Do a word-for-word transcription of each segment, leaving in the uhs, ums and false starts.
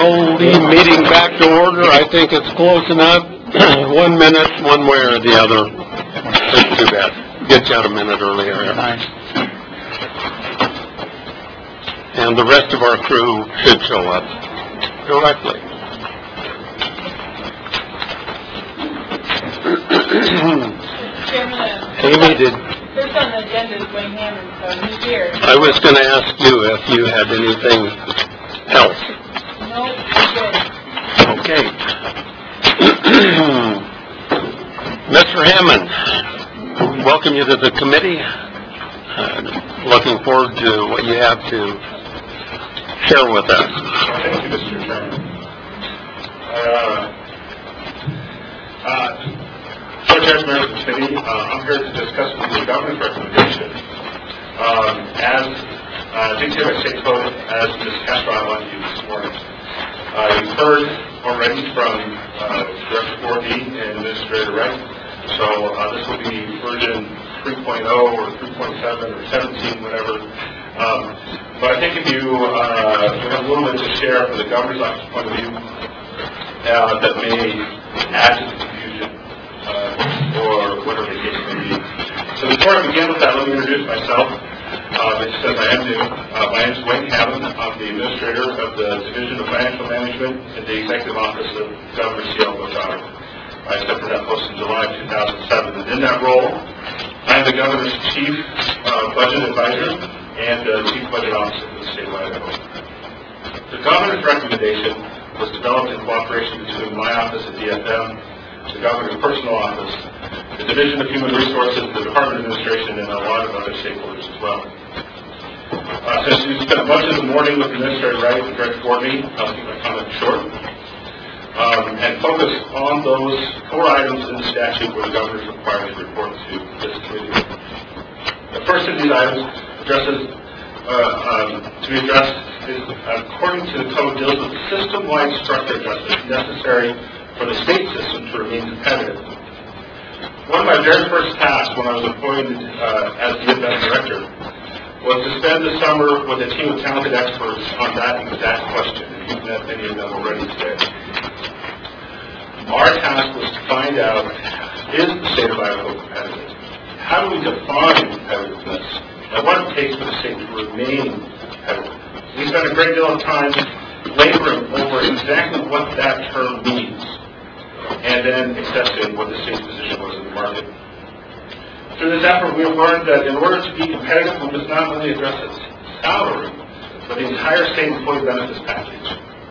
call the meeting back to order. I think it's close enough. One minute, one way or the other. That's too bad. Get you out a minute earlier. And the rest of our crew should show up directly. Amy, did... First on the agenda is Wayne Hammond, so he's here. I was going to ask you if you had anything else. No, he's good. Okay. Mister Hammond, welcome you to the committee. Uh, looking forward to what you have to share with us. Thank you, Mister Chairman. Uh, uh, So, Judge, members of the committee, uh, I'm here to discuss with you the governor's recommendation. Um, as uh, dictated by state code, as Miz Castro outlined to you this morning. Uh, you've heard already from uh, Director four D and Administrator Wright. So uh, this will be version three point oh or three point seven or seventeen, whatever. Um, but I think if you uh, have a little bit to share from the governor's office point of view uh, that may add to the confusion. Uh, or whatever the case may be. So before I begin with that, let me introduce myself. Uh, it says I am new. Uh, my name is Wayne Hammond. I'm the administrator of the Division of Financial Management in the Executive Office of Governor C L Bouchard. I accepted that post in July of two thousand seven. And in that role, I am the Governor's Chief uh, Budget Advisor and uh, Chief Budget Officer for the state of Idaho. The Governor's recommendation was developed in cooperation between my office at D F M, the Governor's personal office, the Division of Human Resources, the Department of Administration, and a lot of other stakeholders as well. Uh, since we spent much of the morning with Administrator Wright and Director four D, I'll keep my comments short um, and focus on those core items in the statute where the Governor is required to report to this committee. The first of these items addresses uh, um, to be addressed is, according to the code, deals with system-wide structure adjustments necessary for the state system to remain competitive. One of my very first tasks when I was appointed uh, as the D F M director was to spend the summer with a team of talented experts on that exact question, and you've met many of them already today. Our task was to find out, is the state of Idaho competitive? How do we define competitiveness? And what it takes for the state to remain competitive? We spent a great deal of time laboring over exactly what that term means, and then accepting what the state's position was in the market. Through this effort, we have learned that in order to be competitive, we must not only address its salary, but the entire state employee benefits package.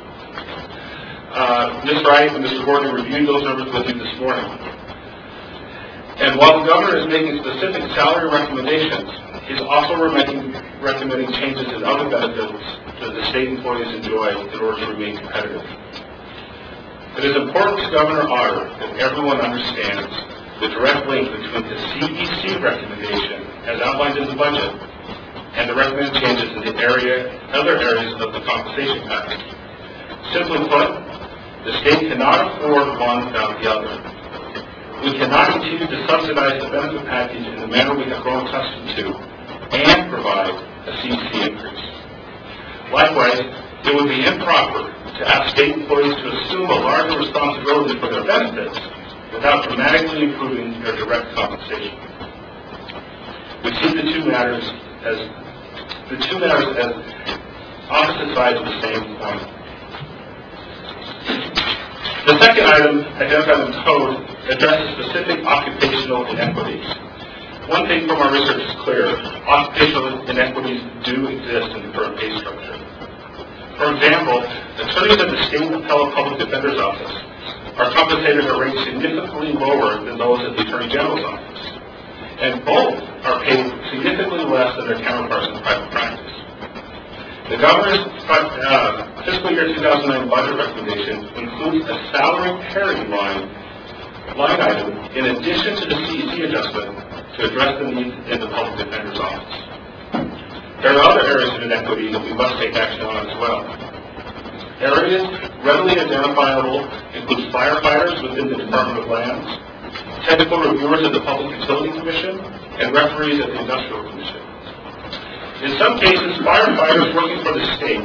Uh, Miz Wright and Mister Gordon reviewed those numbers with you this morning. And while the Governor is making specific salary recommendations, he's also recommending, recommending changes in other benefits that the state employees enjoy in order to remain competitive. It is important to Governor Otter that everyone understands the direct link between the C E C recommendation, as outlined in the budget, and the recommended changes in the area, other areas of the compensation package. Simply put, the state cannot afford one without the other. We cannot continue to subsidize the benefit package in the manner we have grown accustomed to and provide a C E C increase. Likewise, it would be improper to ask state employees to assume a larger responsibility for their benefits without dramatically improving their direct compensation. We see the two matters as the two matters as opposite sides of the same coin. The second item identified in the code addresses specific occupational inequities. One thing from our research is clear: occupational inequities do exist in the current pay structure. For example, attorneys at the State Appellate Public Defender's Office are compensated at rates significantly lower than those at the Attorney General's Office, and both are paid significantly less than their counterparts in private practice. The Governor's uh, fiscal year two thousand nine budget recommendation includes a salary parity line, line item in addition to the C E C adjustment to address the needs in the Public Defender's Office. There are other areas of inequity that we must take action on as well. Areas readily identifiable include firefighters within the Department of Lands, technical reviewers of the Public Utility Commission, and referees at the Industrial Commission. In some cases, firefighters working for the state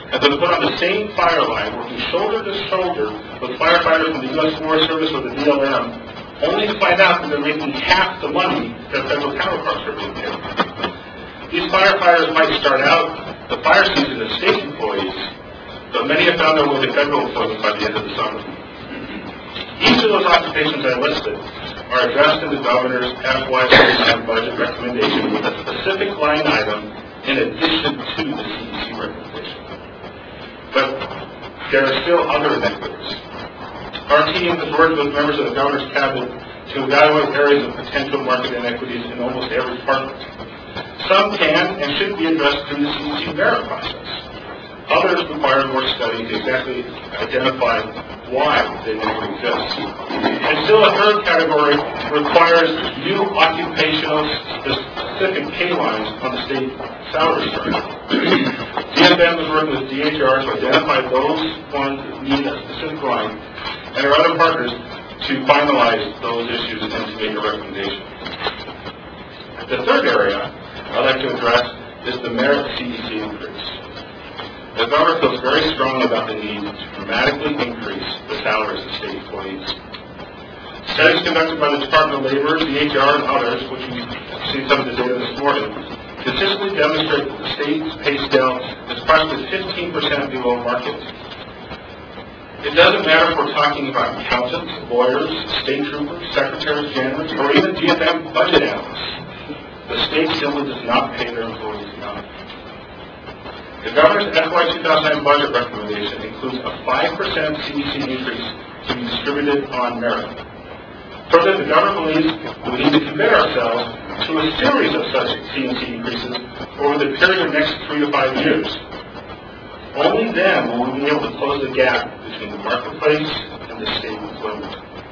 have been put on the same fire line, working shoulder to shoulder with firefighters from the U S Forest Service or the B L M, only to find out that they're making half the money their federal counterparts are being paid. These firefighters might start out the fire season as state employees, but many have found their way to federal employment by the end of the summer. Each of those occupations I listed are addressed in the governor's F Y twenty-nine budget recommendation with a specific line item in addition to the C E C recommendation. But there are still other inequities. Our team has worked with members of the governor's cabinet to evaluate areas of potential market inequities in almost every department. Some can and should be addressed through the C E C merit process. Others require more study to exactly identify why they never exist. And still a third category requires new occupational specific pay lines on the state salary chart. D F M is working with D H R to identify those ones that need a specific line and our other partners to finalize those issues and to make a recommendation. The third area I'd like to address is the merit C E C increase. The governor feels very strongly about the need to dramatically increase the salaries of state employees. Studies conducted by the Department of Labor, D H R, and others, which you've seen some of the data this morning, consistently demonstrate that the state's pay scale is approximately fifteen percent below market. It doesn't matter if we're talking about accountants, lawyers, state troopers, secretaries, janitors, or even D F M budget analysts. The state simply does not pay their employees enough. The governor's F Y two thousand nine budget recommendation includes a five percent C E C increase to be distributed on merit. Further, the governor believes that we need to commit ourselves to a series of such C E C increases over the period of the next three to five years. Only then will we be able to close the gap between the marketplace and the state employment.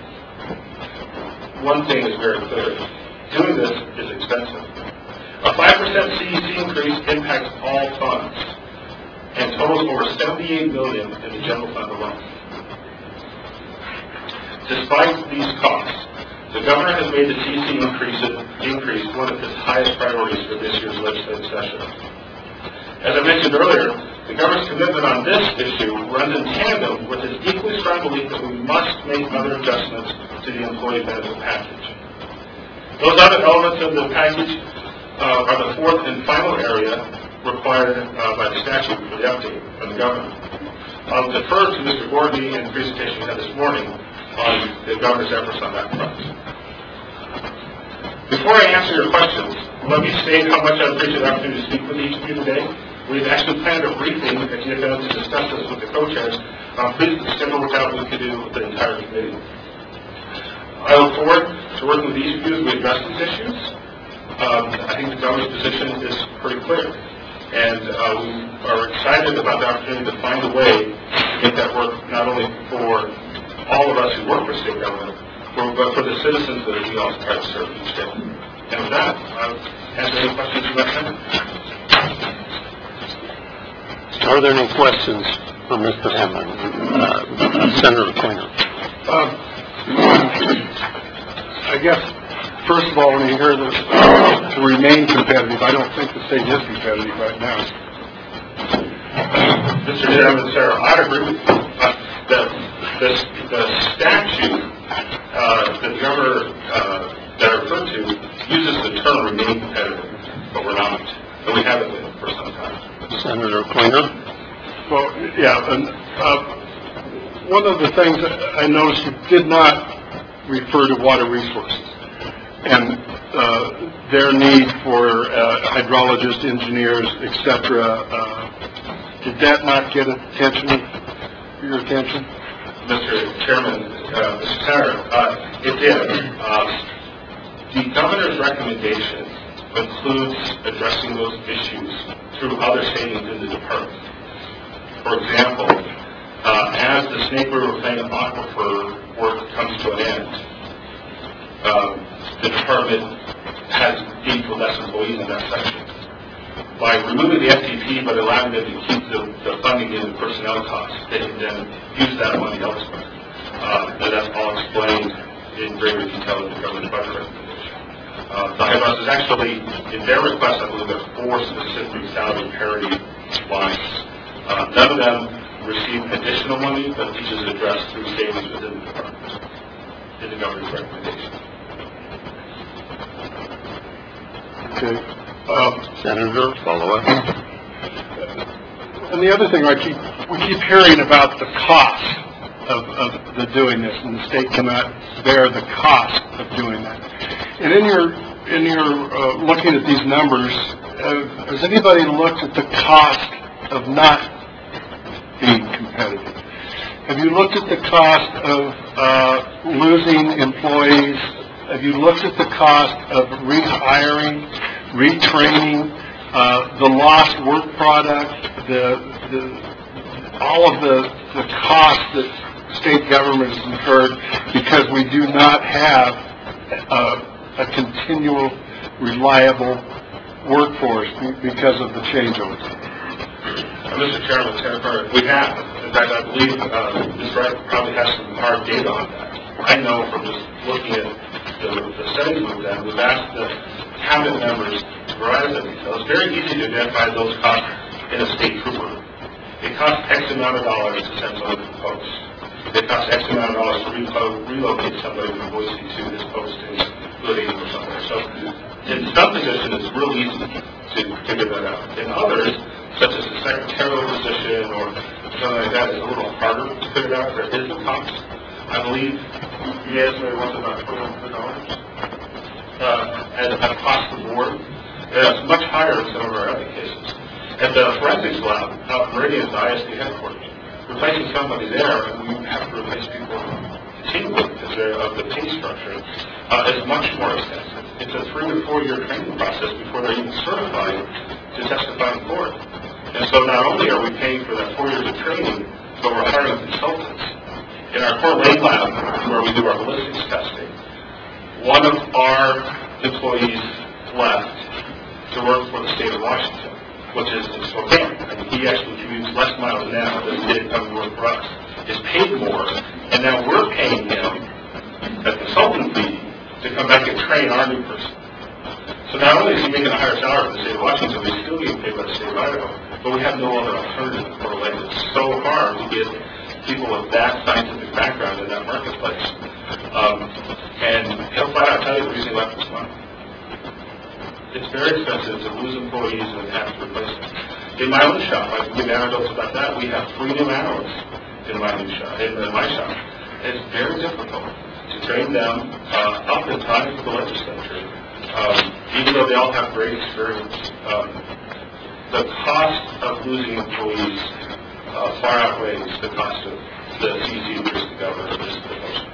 One thing is very clear. Doing this is expensive. A five percent C E C increase impacts all funds and totals over seventy-eight million dollars in the general fund alone. Despite these costs, the governor has made the C E C increase, increase one of his highest priorities for this year's legislative session. As I mentioned earlier, the governor's commitment on this issue runs in tandem with his equally strong belief that we must make other adjustments to the employee benefit package. Those other elements of the package uh, are the fourth and final area required uh, by the statute for the update from the governor. I'll defer to Mister Gordy in the presentation he had this morning on the governor's efforts on that front. Before I answer your questions, let me state how much I appreciate the opportunity to speak with each of you today. We've actually planned a briefing at D F M to discuss this with the co-chairs. I'm pleased that the schedule worked out we could do with the entire committee. I look forward to working with each of you as we address these issues. Um, I think the governor's position is pretty clear. And uh, we are excited about the opportunity to find a way to make that work not only for all of us who work for state government, for, but for the citizens that we also try to serve each day. And with that, I'll answer any questions you might have. Are there any questions for Mister Hammond? Uh, Senator Quinn. Um, I guess, first of all, when you hear this, to remain competitive, I don't think the state is competitive right now. Mister Chairman, sir, I agree with you. Uh, the, the, the statute uh, that the governor uh, that I referred to uses the term remain competitive, but we're not. And we haven't been for some time. Senator Klinger. Well, yeah, and uh, one of the things that I noticed, you did not refer to water resources and uh, their need for uh, hydrologists, engineers, et cetera. Uh, did that not get attention, your attention? Mister Chairman, uh, Mister Senator, uh, it did. Uh, the governor's recommendation includes addressing those issues through other savings in the department. For example, uh, as the Snake River Plain Aquifer work comes to an end, um, the department has need for less employees in that section. By removing the F T P but allowing them to keep the, the funding in the personnel costs, they can then use that money elsewhere. Uh, and that's all explained in greater detail in the governor's budget recommendation. Uh, the High is actually, in their request, I believe there are four specific salary parity lines uh, None of them receive additional money, but each is addressed through savings within the department, in the governor's recommendation. Okay. Um, Senator, follow up. And the other thing, I keep, we keep hearing about the cost of, of the doing this, and the state cannot bear the cost of doing that. And in your, in your, uh, looking at these numbers, uh, has anybody looked at the cost of not being competitive? Have you looked at the cost of, uh, losing employees? Have you looked at the cost of rehiring, retraining, uh, the lost work product, the, the, all of the, the costs that state government has incurred because we do not have uh, a continual, reliable workforce because of the changeover? Uh, Mister Chairman, Senator, we have. In fact, I believe uh, Miz Wright probably has some hard data on that. I know from just looking at the, the studies we've done, we've asked the cabinet members to provide us details. It's very easy to identify those costs in a state trooper. It costs X amount of dollars to send somebody to the post. It costs X amount of dollars to re- relocate somebody from Boise to this post in Gooding or somewhere. So in some positions, it's real easy to figure that out. In others, such as the secretarial position or something like that, it's a little harder to figure out. There is a cost. I believe you asked me once about twelve hundred dollars uh, as across the board. It's much higher in some of our other cases. At the forensics lab out in Meridian's I S D headquarters, replacing somebody there, and we have to replace people continually because they're of the pay structure, uh, is much more extensive. It's a three to four year training process before they're even certified to testify in court. And so not only are we paying for that four years of training, but we're hiring consultants. In our Coeur d'Alene lab, where we do our ballistics testing, one of our employees left to work for the state of Washington, which is in Spokane. And he actually commutes less miles now than he did coming to work for us. Is paid more, and now we're paying him a consultant fee to come back and train our new person. So not only is he making a higher salary for the state of Washington, but he's still getting paid by the state of Idaho, but we have no other alternative for Lane. It's so hard to get people with that scientific background in that marketplace. Um, and he'll flat out tell you the reason he left this month. It's very expensive to lose employees and have to replace them. In my own shop, I can give anecdotes about that. We have three new analysts in my new shop, in, in my shop. It's very difficult to train them uh, up in time for the legislature, um, even though they all have great experience. Um, the cost of losing employees uh, far outweighs the cost of the easy which the governor of this proposal.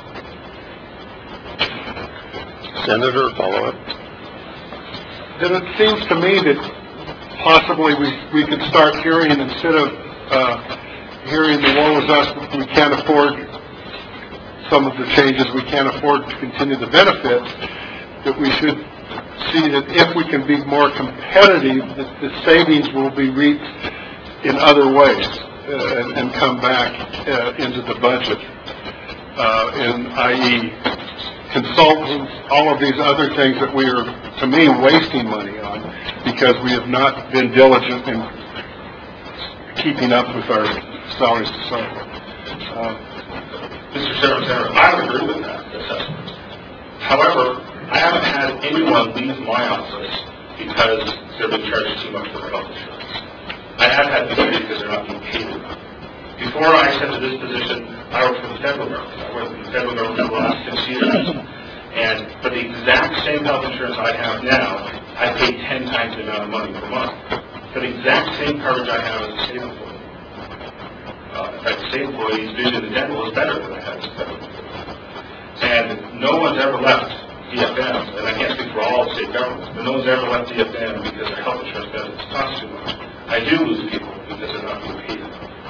Senator, follow up. Then it seems to me that possibly we, we could start hearing, instead of uh, hearing the woe is us, we can't afford some of the changes, we can't afford to continue the benefits, that we should see that if we can be more competitive, that the savings will be reaped in other ways uh, and, and come back uh, into the budget, uh, and that is consultants, all of these other things that we are, to me, wasting money on because we have not been diligent in keeping up with our salaries to cycle. Uh, Mister Senator, I would agree with that assessment. However, I haven't had anyone leave my office because they're being charged too much for their health insurance. I have had people leave because they're not being paid enough. Before I accepted this position, I worked for the federal government. I worked for the federal government for the last six years. And for the exact same health insurance I have now, I pay ten times the amount of money per month. For the exact same coverage I have as a state employee. Uh, in fact, the state employee's vision and dental is better than I have as a federal employee. And no one's ever left D F M, and I can't speak for all state governments, but no one's ever left D F M because their health insurance benefits cost too much. I do lose people because they're not being paid enough.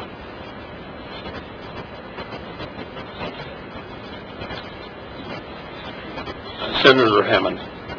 Senator Hammond.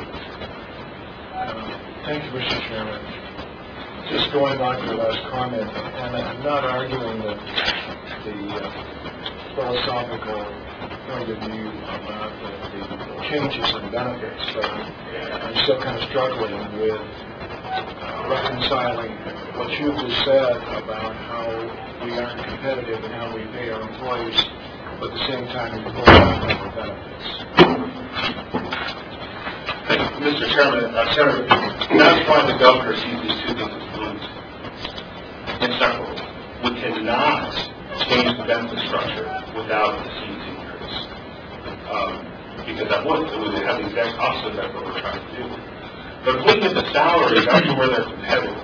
Thank you, Mister Chairman. Just going back to the last comment, and I'm not arguing the, the uh, philosophical point of view about the, the changes in benefits, but I'm still kind of struggling with uh, reconciling what you've just said about how we aren't competitive and how we pay our employees, but at the same time we pull out the benefits. Mister Chairman, uh, Senator, that's why the governor sees these two things as linked, inseparable. We cannot change the benefit structure without the C E T increase. Um, because that would, it would have the exact opposite of what we're trying to do. But if we get the salaries up to where they're competitive,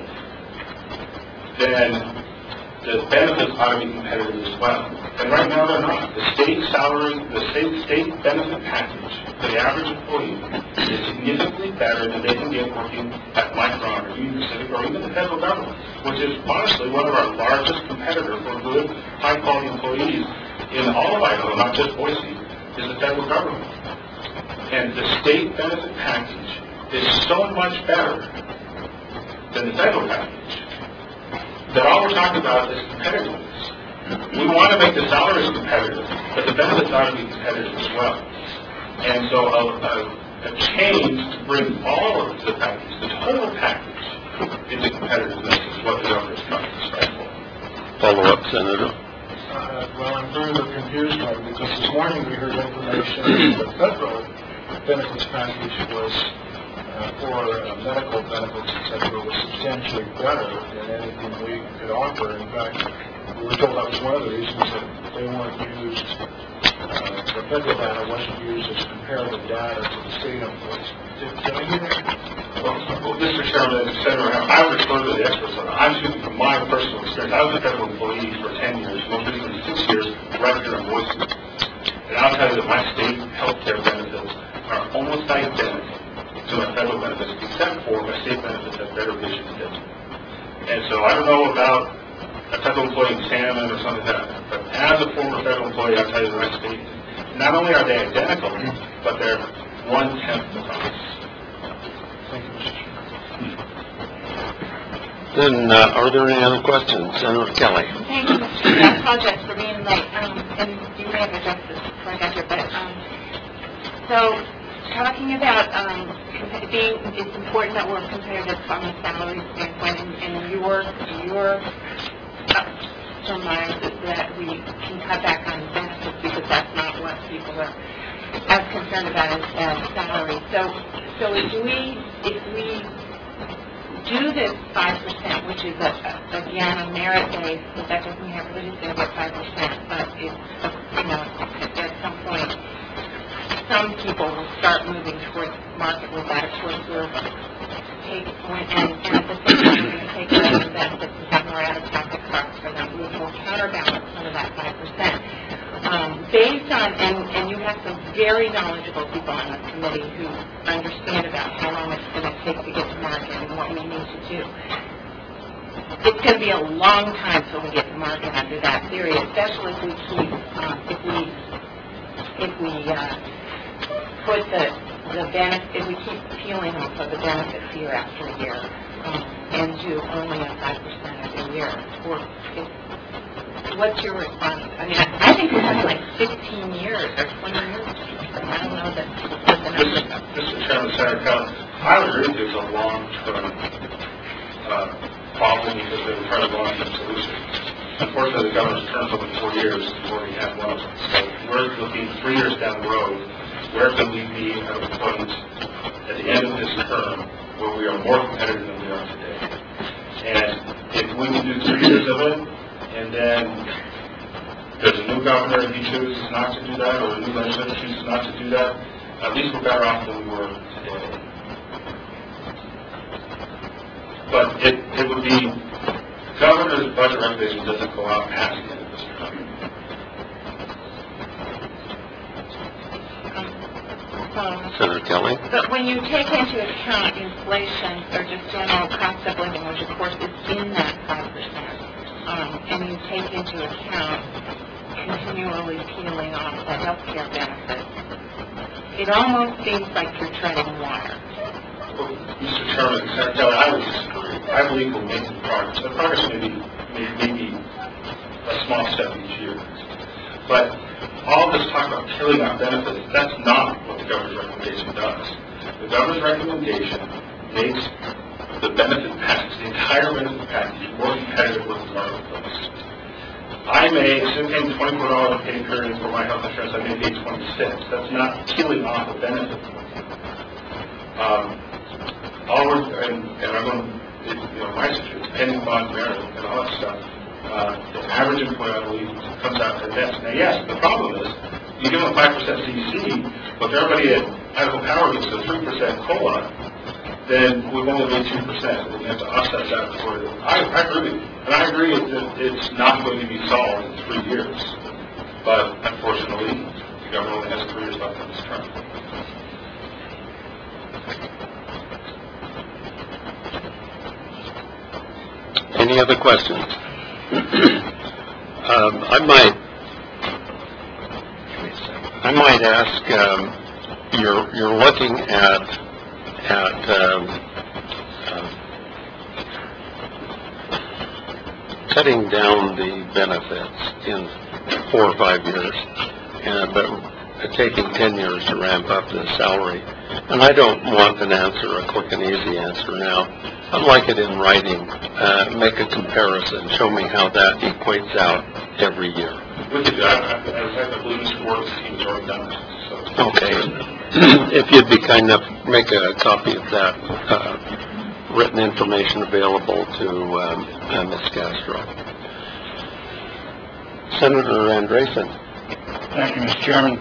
then the benefits ought to be competitive as well. And right now they're not. The state salary, the state state benefit package for the average employee is significantly better than they can get working at Micron or Union Pacific or even the federal government, which is honestly one of our largest competitors for good, high-quality employees in all of Idaho, not just Boise, is the federal government. And the state benefit package is so much better than the federal package that all we're talking about is competitiveness. We want to make the salaries competitive, but the benefits ought to be competitive as well. And so a, a, a change to bring all of the package, the total package, into competitiveness is what the governor is trying to strive for. Follow up, Senator. Uh, well, I'm further confused now because this morning we heard information that the federal benefits package was uh, for uh, medical benefits, et cetera, was substantially better than anything we could offer. In fact, we were told that was one of the reasons that they weren't used, uh, the federal data wasn't used as comparative data to the state employees. Did, did I hear that? Well, well, Mister Chairman, et cetera, I would refer to the experts on that. I'm speaking from my personal experience. I was a federal employee for ten years, most recently six years, right here in Boise. And I'll tell you that my state health care benefits are almost identical to my federal benefits, except for my state benefits have better vision and dental. And so I don't know about a federal employee in Salmon or something like that, but as a former federal employee, I'll tell you that my state, not only are they identical, but they're one-tenth the price. Thank you, Mister Chairman. Then, uh, are there any other questions? Senator Kelly. Thank you, Mister Chairman. I apologize for being late, um, and you may have addressed this before I got here, but, um, so, talking about, um, being, it's important that we're competitive from a salary standpoint, and, and your, your, uh, surmise is that we can cut back on benefits because that's not what people are as concerned about as, as salary. So, so if we, if we do this five percent, which is, a, a, again, a merit-based, but that doesn't mean everybody's going to get five percent, but it's, you know, at some point, some people will start moving towards market with that, of course, we're take, and, and at the same time, we're going to take away the benefits and have more out-of-pocket costs for them, which will counterbalance some of that five percent. Um, based on, and, and you have some very knowledgeable people on this committee who understand about how long it's going to take to get to market and what we need to do. It's going to be a long time till we get to market under that theory, especially if we keep, um, if we, if we uh, put the, the benefit, if we keep peeling off of the benefits year after year, um, and do only a five percent every year. Or if, what's your response? I mean, I, I think we have like fifteen years or twenty years. I don't know that what the numbers are. Mister Chairman, Senator Kelly, I would agree with you it's a long-term uh, problem because they were trying to launch a solution. Unfortunately, the governor's term's only four years before we have one of them. So we're looking three years down the road. Where can we be at a point at the end of this term where we are more competitive than we are today? And if we can do three years of it, and then there's a new governor and he chooses not to do that, or a new legislature chooses not to do that, at least we're better off than we were today. But it, it would be, the governor's budget recommendation doesn't go out past the end of this term. Um, Senator Kelly. But when you take into account inflation or just general cost of living, which of course is in that five percent, um, and you take into account continually peeling off the health care benefits, it almost seems like you're treading water. Well, Mister Chairman, Senator Kelly, I would disagree. I believe we're making progress. The progress may be, may, may be a small step each year. But all this talk about killing our benefits, that's not what the governor's recommendation does. The governor's recommendation makes the benefit package, the entire benefit package, more competitive with the marketplace. I may, instead of paying twenty-four dollars a pay period for my health insurance, I may pay twenty-six. That's not killing off a benefit. Um, all we're, and, and I'm going to, you know, my situation, depending upon merit and all that stuff, uh, the average employee, I believe, comes out to this. Now, yes, the problem is, you give them five percent C C, but if everybody at Idaho Power gets a three percent COLA, then we've only made two percent, and we have to offset that for it. I, I agree, and I agree that it's not going to be solved in three years. But unfortunately, the government only has three years left in this term. Any other questions? um, I might, I might ask. Um, you're you're looking at at um, uh, cutting down the benefits in four or five years, and but taking ten years to ramp up the salary. And I don't want an answer, a quick and easy answer now. I'd like it in writing. Uh, make a comparison. Show me how that equates out every year. We could do that. I believe Mister Ward's team's already done that. So. Okay. If you'd be kind enough, make a copy of that uh, written information available to um, uh, Miz Castro. Senator Andresen. Thank you, Mister Chairman.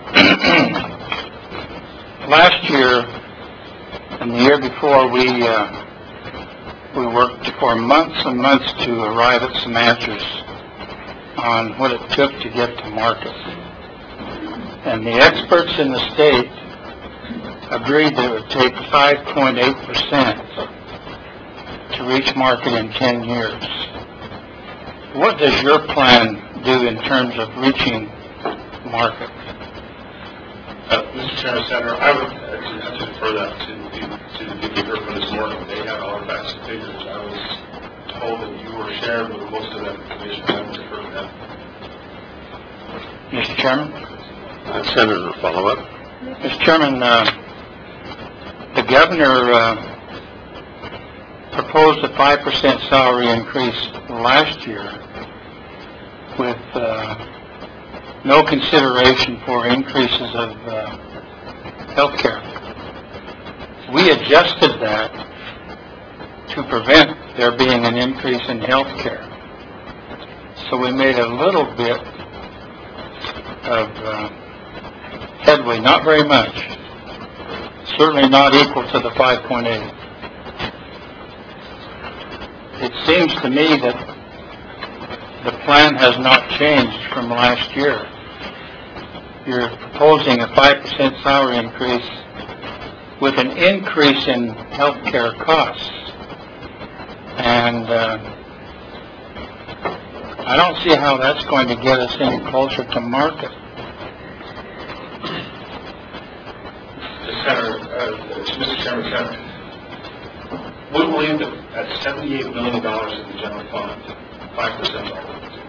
Last year and the year before, we uh, we worked for months and months to arrive at some answers on what it took to get to market. And the experts in the state agreed that it would take five point eight percent to reach market in ten years. What does your plan do in terms of reaching market? Uh, Mister Chairman, Senator, I would actually have to defer that to the, to the people here for this morning. They have all the facts and figures. I was told that you were shared with most of that information. I would defer to them. Mister Chairman? Uh, Senator, follow up. Mister Chairman, uh, the governor uh, proposed a five percent salary increase last year with uh, no consideration for increases of uh, health care. We adjusted that to prevent there being an increase in health care. So we made a little bit of uh, headway, not very much, certainly not equal to the five point eight. It seems to me that the plan has not changed from last year. You're proposing a five percent salary increase with an increase in health care costs. And uh, I don't see how that's going to get us any closer to market. Senator, uh, Mister Chairman, Senator, we believe that at seventy-eight million dollars in the general fund, five percent is all we do.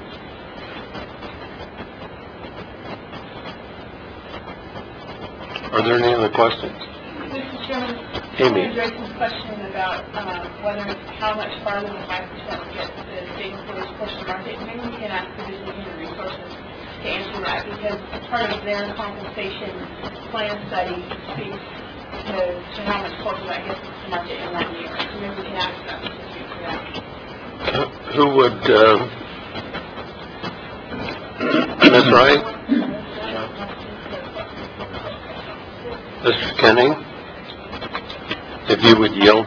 Are there any other questions? Mister Chairman, Amy. I'm addressing a question about uh, whether, how much farther the five percent will get the state employees close to market. Maybe we can ask the Division of Human Resources to answer that, because part of their compensation plan study speaks to, to how much closer that gets to market in one year. So maybe we can ask them to speak to that. Uh, who would, uh, Miz Wright? Mister Kenning? If you would yield.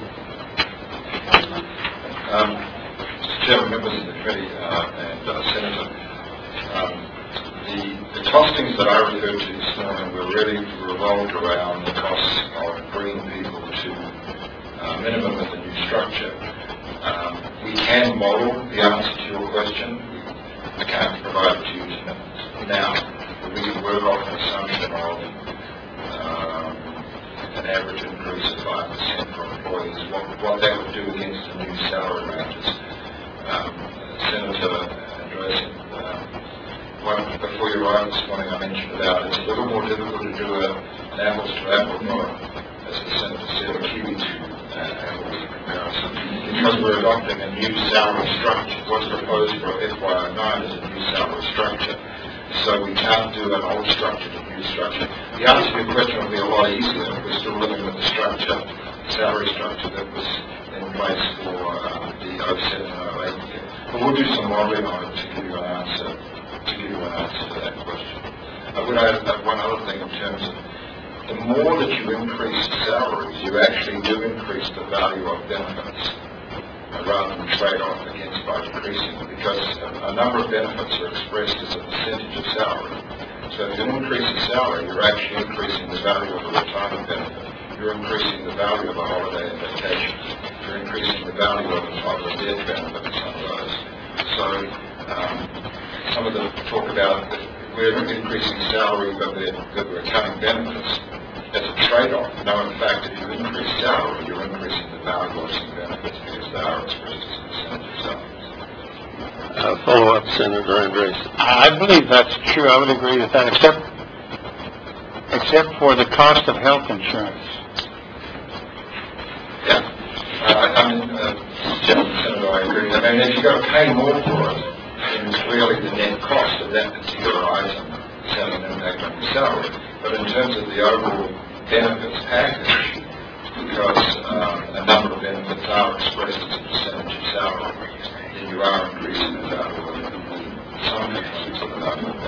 Um, Mister Chairman, members of the committee, uh, and uh, Senator, um, the, the costings that I referred to this morning were really revolved around the costs of bringing people to uh, minimum of the new structure. Um, we can model the answer to your question. I can't provide it to you now, but we can work off an assumption of um, an average increase of five percent for employees, what, what that would do against the new salary ranges. Um, Senator Andresen, uh, one, before you arrived this morning, I mentioned about it's a little more difficult to do a, an apples to apples, not, as the Senator said, a Kiwi to uh, apples comparison. costs. Because we're adopting a new salary structure, what's proposed for F Y oh nine is a new salary structure. So we can't do an old structure to new structure. The answer to your question will be a lot easier if we're still living with the structure, salary structure that was in place for uh, the oh seven and oh eight year. But we'll do some modeling on it to give you an answer, to give you an answer to that question. I would add uh, one other thing in terms of the more that you increase salaries, you actually do increase the value of benefits uh, rather than trade off against by decreasing them, because a, a number of benefits are expressed as a percentage of salary. So if you increase the salary, you're actually increasing the value of a retirement benefit. You're increasing the value of a holiday and vacation. You're increasing the value of a, of a death benefit and some of those. So um, some of the talk about that we're increasing salary but we're, that we're cutting benefits. That's a trade-off. No, in fact, if you increase salary, you're increasing the value of some benefits because they are expressed as a percentage of salary. Uh, follow up, Senator Andres. I believe that's true. I would agree with that, except except for the cost of health insurance. Yeah. Uh, I mean, uh, Senator, I agree. I mean, if you've got to pay more for it, then it's really the net cost of that particular item that's having an impact on your salary. But in terms of the overall benefits package, because um, a number of benefits are expressed as a percentage of salary, then you are increasing the value of it. Some components of the value of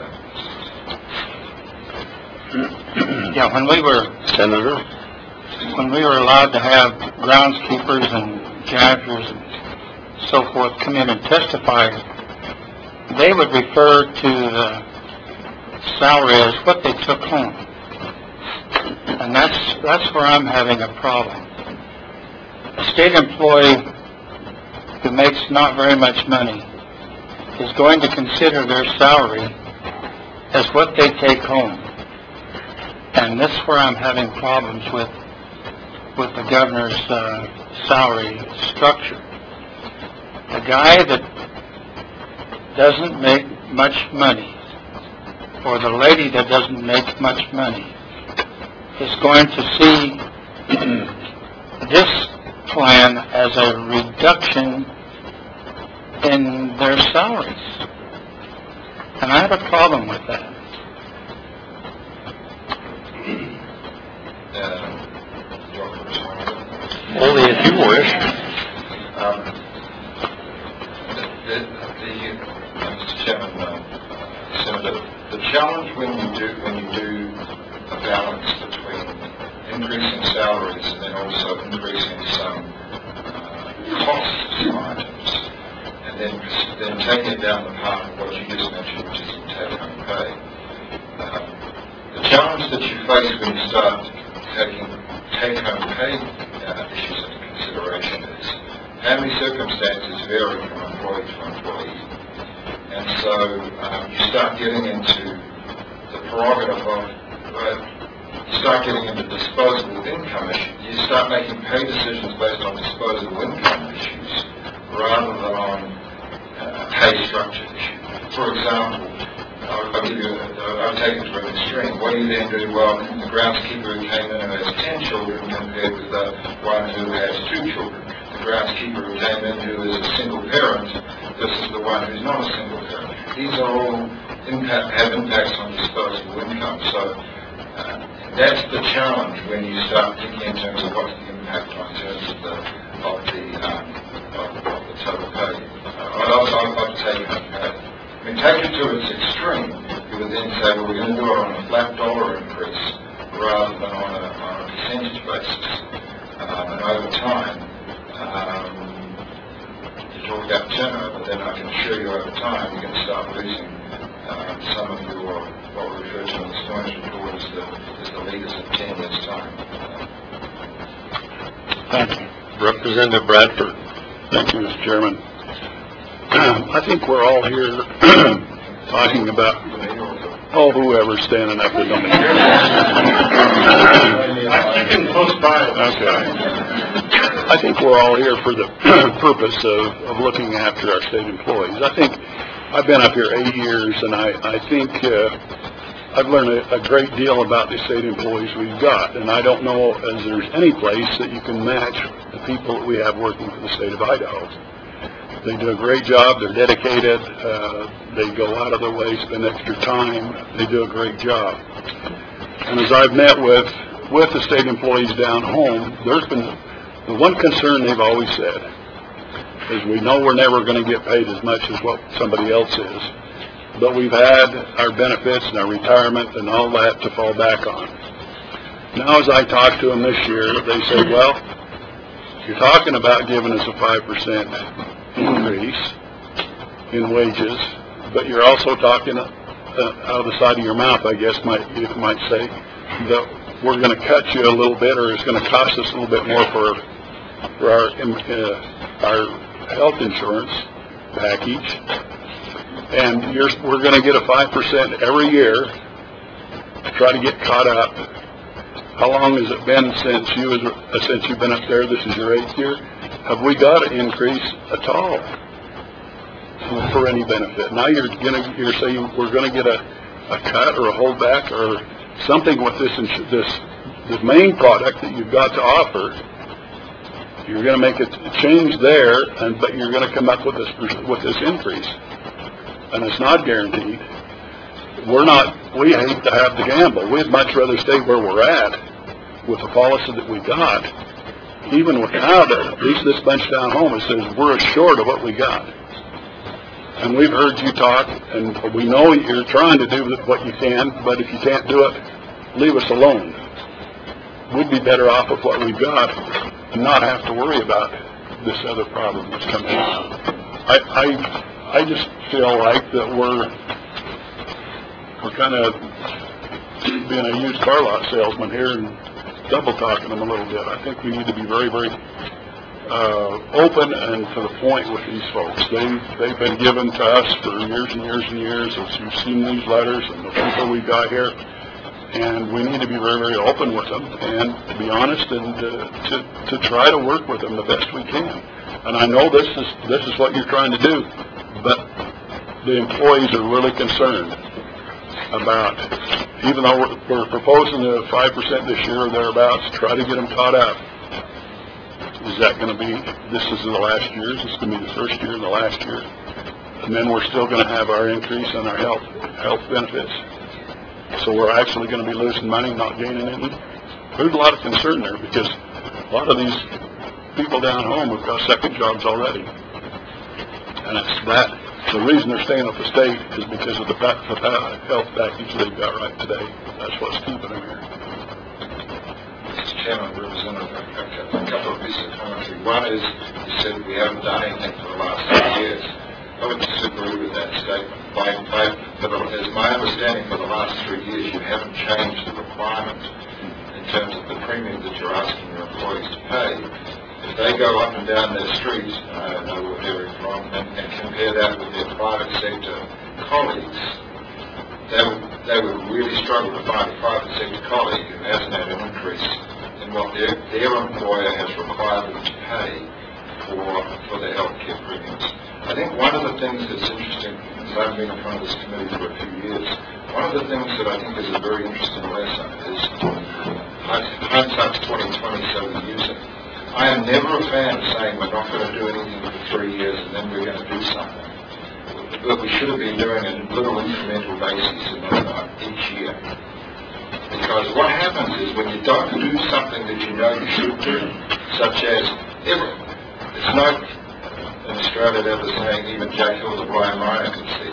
that. Yeah, when we were Senator? when we were allowed to have groundskeepers and janitors and so forth come in and testify, they would refer to the salary as what they took home. And that's that's where I'm having a problem. A state employee who makes not very much money is going to consider their salary as what they take home. And this is where I'm having problems with with the governor's uh, salary structure. A guy that doesn't make much money, or the lady that doesn't make much money, is going to see this plan as a reduction in their salaries. And I have a problem with that. Uh, do you want me to respond to that? Only if you wish. Um, the, the, uh, Mister Chairman, uh, Senator, the challenge when you do when you do a balance between increasing salaries and then also increasing some uh, costs of some items, and then then taking it down the path of what you just mentioned, which is take-home pay. Um, the challenge that you face when you start taking take-home pay uh, issues into consideration is family circumstances vary from employee to employee. And so um, you start getting into the prerogative of, uh, you start getting into disposable income issues. You start making pay decisions based on disposable income issues rather than on uh, pay structure issues. For example, I'll, I'll give you, a, I'll take it to an extreme. What do you then do? Well, the groundskeeper who came in and has ten children compared with the one who has two children. The groundskeeper who came in who is a single parent versus the one who's not a single parent. These are all impact, have impacts on disposable income. So uh, that's the challenge when you start thinking in terms of what's the impact on in terms of the of the um, of, of the total pay. Uh, I'd, I'd, I'd take home pay. I mean, take it to its extreme. You would then say, well, we're going to do it on a flat dollar increase rather than on a, on a percentage basis. Um, and over time, um, you talk about turnover, then I can assure you over time you're going to start losing um, some of your, what we refer to in the Stone's report as the, as the leaders in ten years' time. Thank you. Representative Bradford. Thank you, Mister Chairman. I think we're all here talking about, oh, whoever's standing up there. Don't I can close by. Okay. I think we're all here for the purpose of, of looking after our state employees. I think I've been up here eight years, and I, I think uh, I've learned a, a great deal about the state employees we've got, and I don't know as there's any place that you can match the people that we have working for the state of Idaho. They do a great job, they're dedicated, uh, they go out of their way, spend extra time, they do a great job. And as I've met with, with the state employees down home, there's been, the one concern they've always said is we know we're never going to get paid as much as what somebody else is, but we've had our benefits and our retirement and all that to fall back on. Now as I talk to them this year, they say, well, you're talking about giving us a five percent increase in wages, but you're also talking uh, out of the side of your mouth, I guess might, you might say, that we're going to cut you a little bit, or it's going to cost us a little bit more for, for our, uh, our health insurance package, and you're, we're going to get a five percent every year to try to get caught up. How long has it been since you was, uh, since you've been up there? This is your eighth year. Have we got an increase at all for any benefit? Now you're going to, you're saying we're going to get a, a cut or a holdback or something with this, this, the main product that you've got to offer. You're going to make a change there, and but you're going to come up with this with this increase, and it's not guaranteed. We're not. We hate to have to gamble. We'd much rather stay where we're at with the policy that we got. Even without it, at least this bunch down home, it says we're assured of what we got. And we've heard you talk, and we know you're trying to do what you can, but if you can't do it, leave us alone. We'd be better off with what we've got and not have to worry about this other problem that's coming up. I, I, I just feel like that we're, we're kind of being a used car lot salesman here and double talking them a little bit. I think we need to be very, very uh, open and to the point with these folks. They, they've been given to us for years and years and years, as you've seen these letters and the people we've got here. And we need to be very, very open with them and to be honest and uh, to, to try to work with them the best we can. And I know this is, this is what you're trying to do, but the employees are really concerned about, even though we're, we're proposing a five percent this year or thereabouts, try to get them caught up. Is that going to be, this is the last year, this is going to be the first year and the last year, and then we're still going to have our increase in our health, health benefits. So we're actually going to be losing money, not gaining any. There's a lot of concern there because a lot of these people down home have got second jobs already. And it's that. The reason they're staying with the state is because of the, back, the health package they've got right today. That's what's keeping them here. Mister Chairman, Representative, a couple of pieces of commentary. One is, you said we haven't done anything for the last few years. I would disagree with that statement. By, by, for the, as my understanding, for the last three years, you haven't changed the requirement in terms of the premium that you're asking your employees to pay. If they go up and down their street, I don't know where they're from, and, and compare that with their private sector colleagues, they would, they would really struggle to find a private sector colleague who hasn't had an increase in what their, their employer has required them to pay for, for their health care premiums. I think one of the things that's interesting, because I've been in front of this committee for a few years, one of the things that I think is a very interesting lesson is hindsight's twenty twenty, so we use it. I am never a fan of saying we're not going to do anything for three years and then we're going to do something. But we should have been doing it in little incremental basis in each year. Because what happens is when you don't do something that you know you should do, such as ever, it's not in Australia they were saying even Jack Hill the blind miner could see.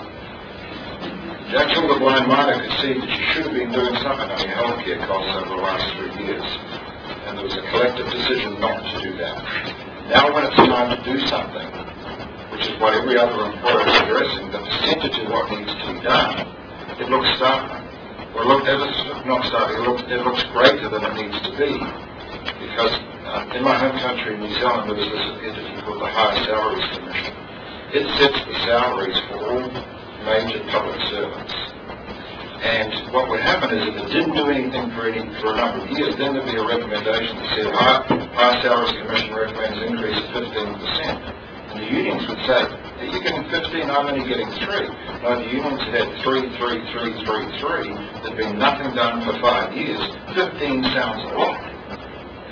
Jack Hill the blind miner could see that you should have been doing something on your health care costs over the last three years. And there was a collective decision not to do that. Now when it's time to do something, which is what every other employer is addressing, the percentage of what needs to be done, it looks startling. Well, look, it's not startling, it looks, it looks greater than it needs to be. Because uh, in my home country, New Zealand, there was this entity called the High Salaries Commission. It sets the salaries for all major public servants. And what would happen is if it didn't do anything for any for a number of years, then there'd be a recommendation that said, High, High Salaries Commission recommends an increase of fifteen percent. And the unions would say, hey, you're getting fifteen, I'm only getting three. No, the unions had three, three, three, three, three. There'd been nothing done for five years. fifteen sounds a lot. Okay.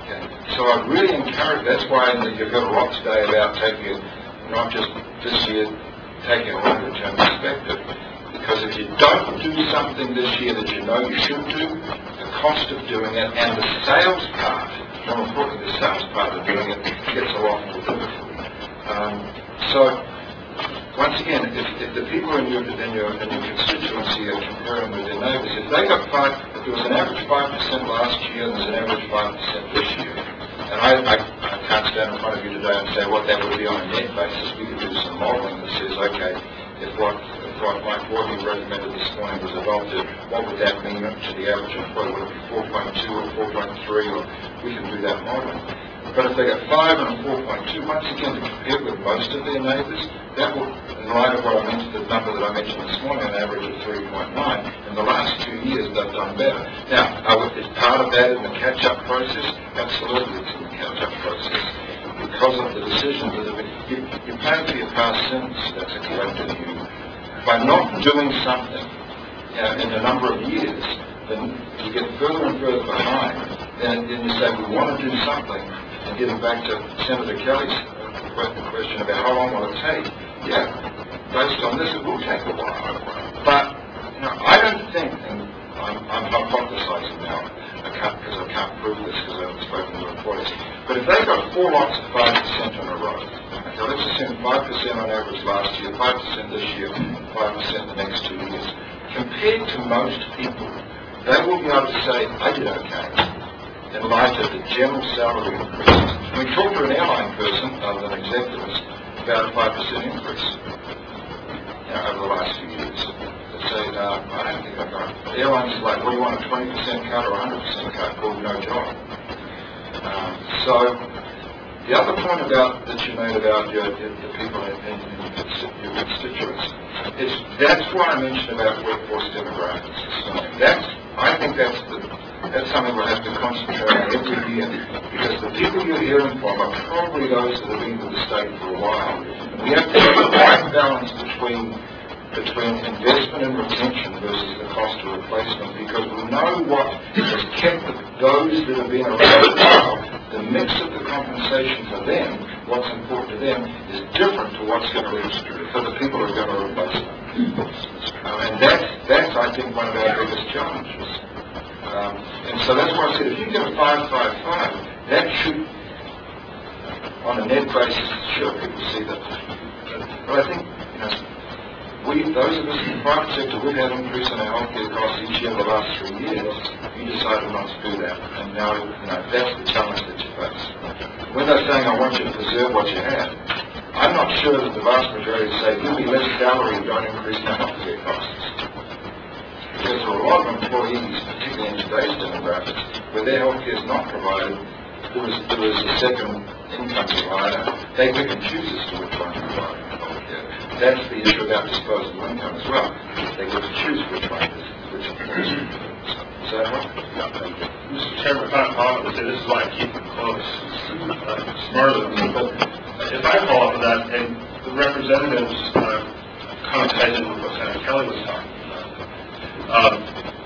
So I really encourage, that's why you've got a lot today about taking it, not just this year, taking a longer term perspective. Because if you don't do something this year that you know you should do, the cost of doing it and the sales part, more importantly the sales part of doing it, gets a lot more difficult. Um, so, once again, if, if the people in your, in your in your constituency are comparing with their neighbours, if they got five, if there was an average five percent last year and there's an average five percent this year, and I, I, I can't stand in front of you today and say what that would be on a net basis. We could do some modelling that says, okay, if what if what Mike Wharton recommended this morning was adopted, what would that mean to the average employee? Would it be four point two or four point three? Or we can do that modelling. But if they got five and a four point two, once again, to compare with most of their neighbours, that will, in light of what I mentioned, the number that I mentioned this morning, an average of three point nine, in the last two years they've done better. Now, is part of that in the catch-up process? Absolutely, it's in the catch-up process. Because of the decisions that have been, you, you're paying for your past sins, that's a collective view. By not doing something uh, in a number of years, then you get further and further behind. Then, then you say, we want to do something. And getting back to Senator Kelly's question about how long will it take, yeah, based on this, it will take a while. But, you know, I don't think, and I'm, I'm hypothesizing now, I can't, because I can't prove this because I haven't spoken to employees, but if they got four lots of five percent in a row, okay, let's assume five percent on average last year, five percent this year, five percent the next two years, compared to most people, they will be able to say, I did okay, in light of the general salary increases. We talked to an airline person, other than executives, about a five percent increase you know, over the last few years. They say, uh, I don't think I've got it. The airlines is like, what do you want, a twenty percent cut or a one hundred percent cut? Called no job. Um, so, the other point about that you made about your, your, the people in, in, in your constituents, is that's why I mentioned about workforce demographics this morning. That's, I think that's the That's something we'll have to concentrate on every year, because the people you're hearing from are probably those that have been with the state for a while. And we have to have the right balance between between investment and retention versus the cost of replacement, because we know what has kept those that have been around a while. The mix of the compensation for them, what's important to them, is different to what's going to register for the people who are going to replace them. Uh, and that's, that's, I think, one of our biggest challenges. Um, and so that's why I said, if you get a five five five, that should, on a net basis, sure, people see that. But I think, you know, we, those of us in the private sector, we've had an increase in our healthcare costs each year in the last three years. You decided not to do that. And now, you know, that's the challenge that you face. When they're saying, I want you to preserve what you have, I'm not sure that the vast majority say, give me less salary and don't increase my healthcare costs. Because for a lot of employees, particularly in today's demographics, where their health care is not provided, there is, there is a second income provider. They pick and choose as to which one to provide health care. That's the issue about disposable income as well. They get to choose which one is, which employees. Is that right? Mister Chairman, if I follow up, this is why I keep it close. Uh, smarter than me. But if I follow up on that, and the representatives uh, kind of tied in with what Senator Kelly was talking about, Um,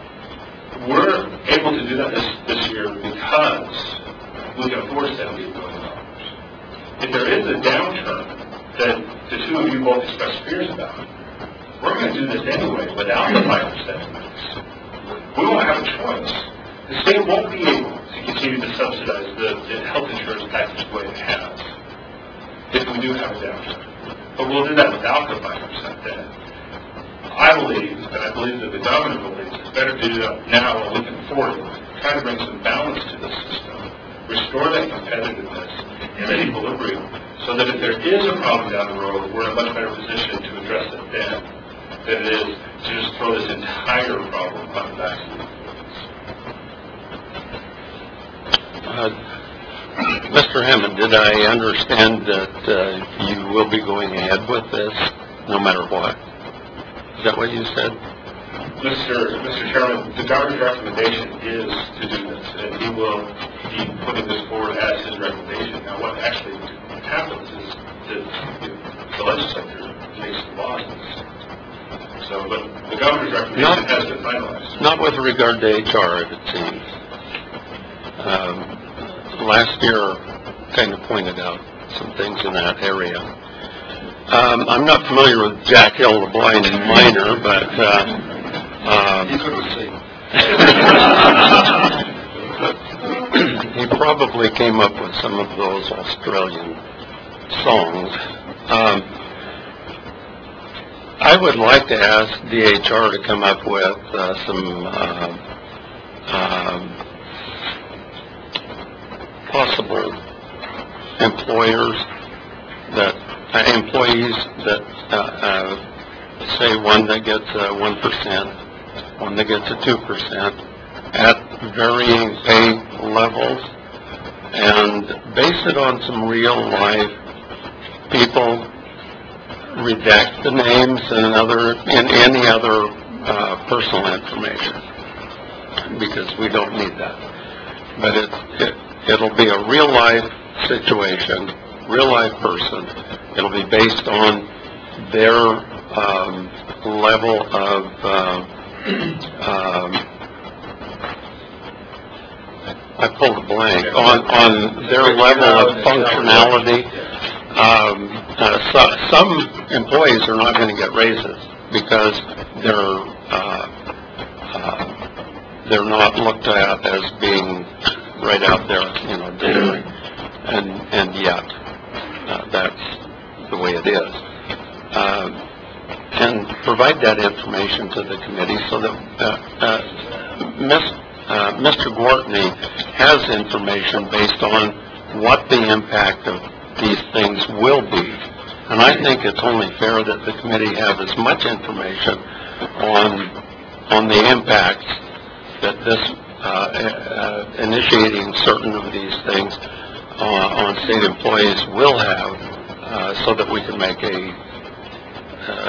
we're able to do that this, this year because we can afford seventy-eight million dollars. If there is a downturn that the two of you both expressed fears about, we're going to do this anyway without the five percent increase. We won't have a choice. The state won't be able to continue to subsidize the, the health insurance package the way it has if we do have a downturn. But we'll do that without the five percent then. I believe, and I believe that the governor believes, it's better to do that now and looking forward, try to bring some balance to the system, restore that competitiveness and that equilibrium, so that if there is a problem down the road, we're in a much better position to address it then than it is to just throw this entire problem on the back of the uh, Mister Hammond, did I understand that uh, you will be going ahead with this no matter what? Is that what you said? Mister Mister Chairman, the governor's recommendation is to do this, and he will be putting this forward as his recommendation. Now, what actually happens is that the legislature makes the laws. So, but the governor's recommendation not, has been finalized. Not with regard to H R, it seems. Um, last year kind of pointed out some things in that area. Um, I'm not familiar with Jack Hill, the blind miner, but, uh, um, He couldn't see. he probably came up with some of those Australian songs. Um, I would like to ask D H R to come up with uh, some uh, um, possible employers that, uh, employees that, uh, uh, say one that gets uh, one percent, one that gets a two percent, at varying pay levels, and base it on some real life people, redact the names and other, and any other uh, personal information, because we don't need that. But it, it, it'll be a real life situation, real life person. It'll be based on their um, level of uh, um, I pulled a blank, on, on their level of functionality. Um, uh, so, some employees are not going to get raises because they're, uh, uh, they're not looked at as being right out there, you know, delivering. And, and yet, uh, that's the way it is. Uh, and provide that information to the committee so that, uh, uh, Miss Uh, Mister Gortney has information based on what the impact of these things will be. And I think it's only fair that the committee have as much information on, on the impacts that this, uh, uh, initiating certain of these things uh, on state employees will have, uh, so that we can make a uh,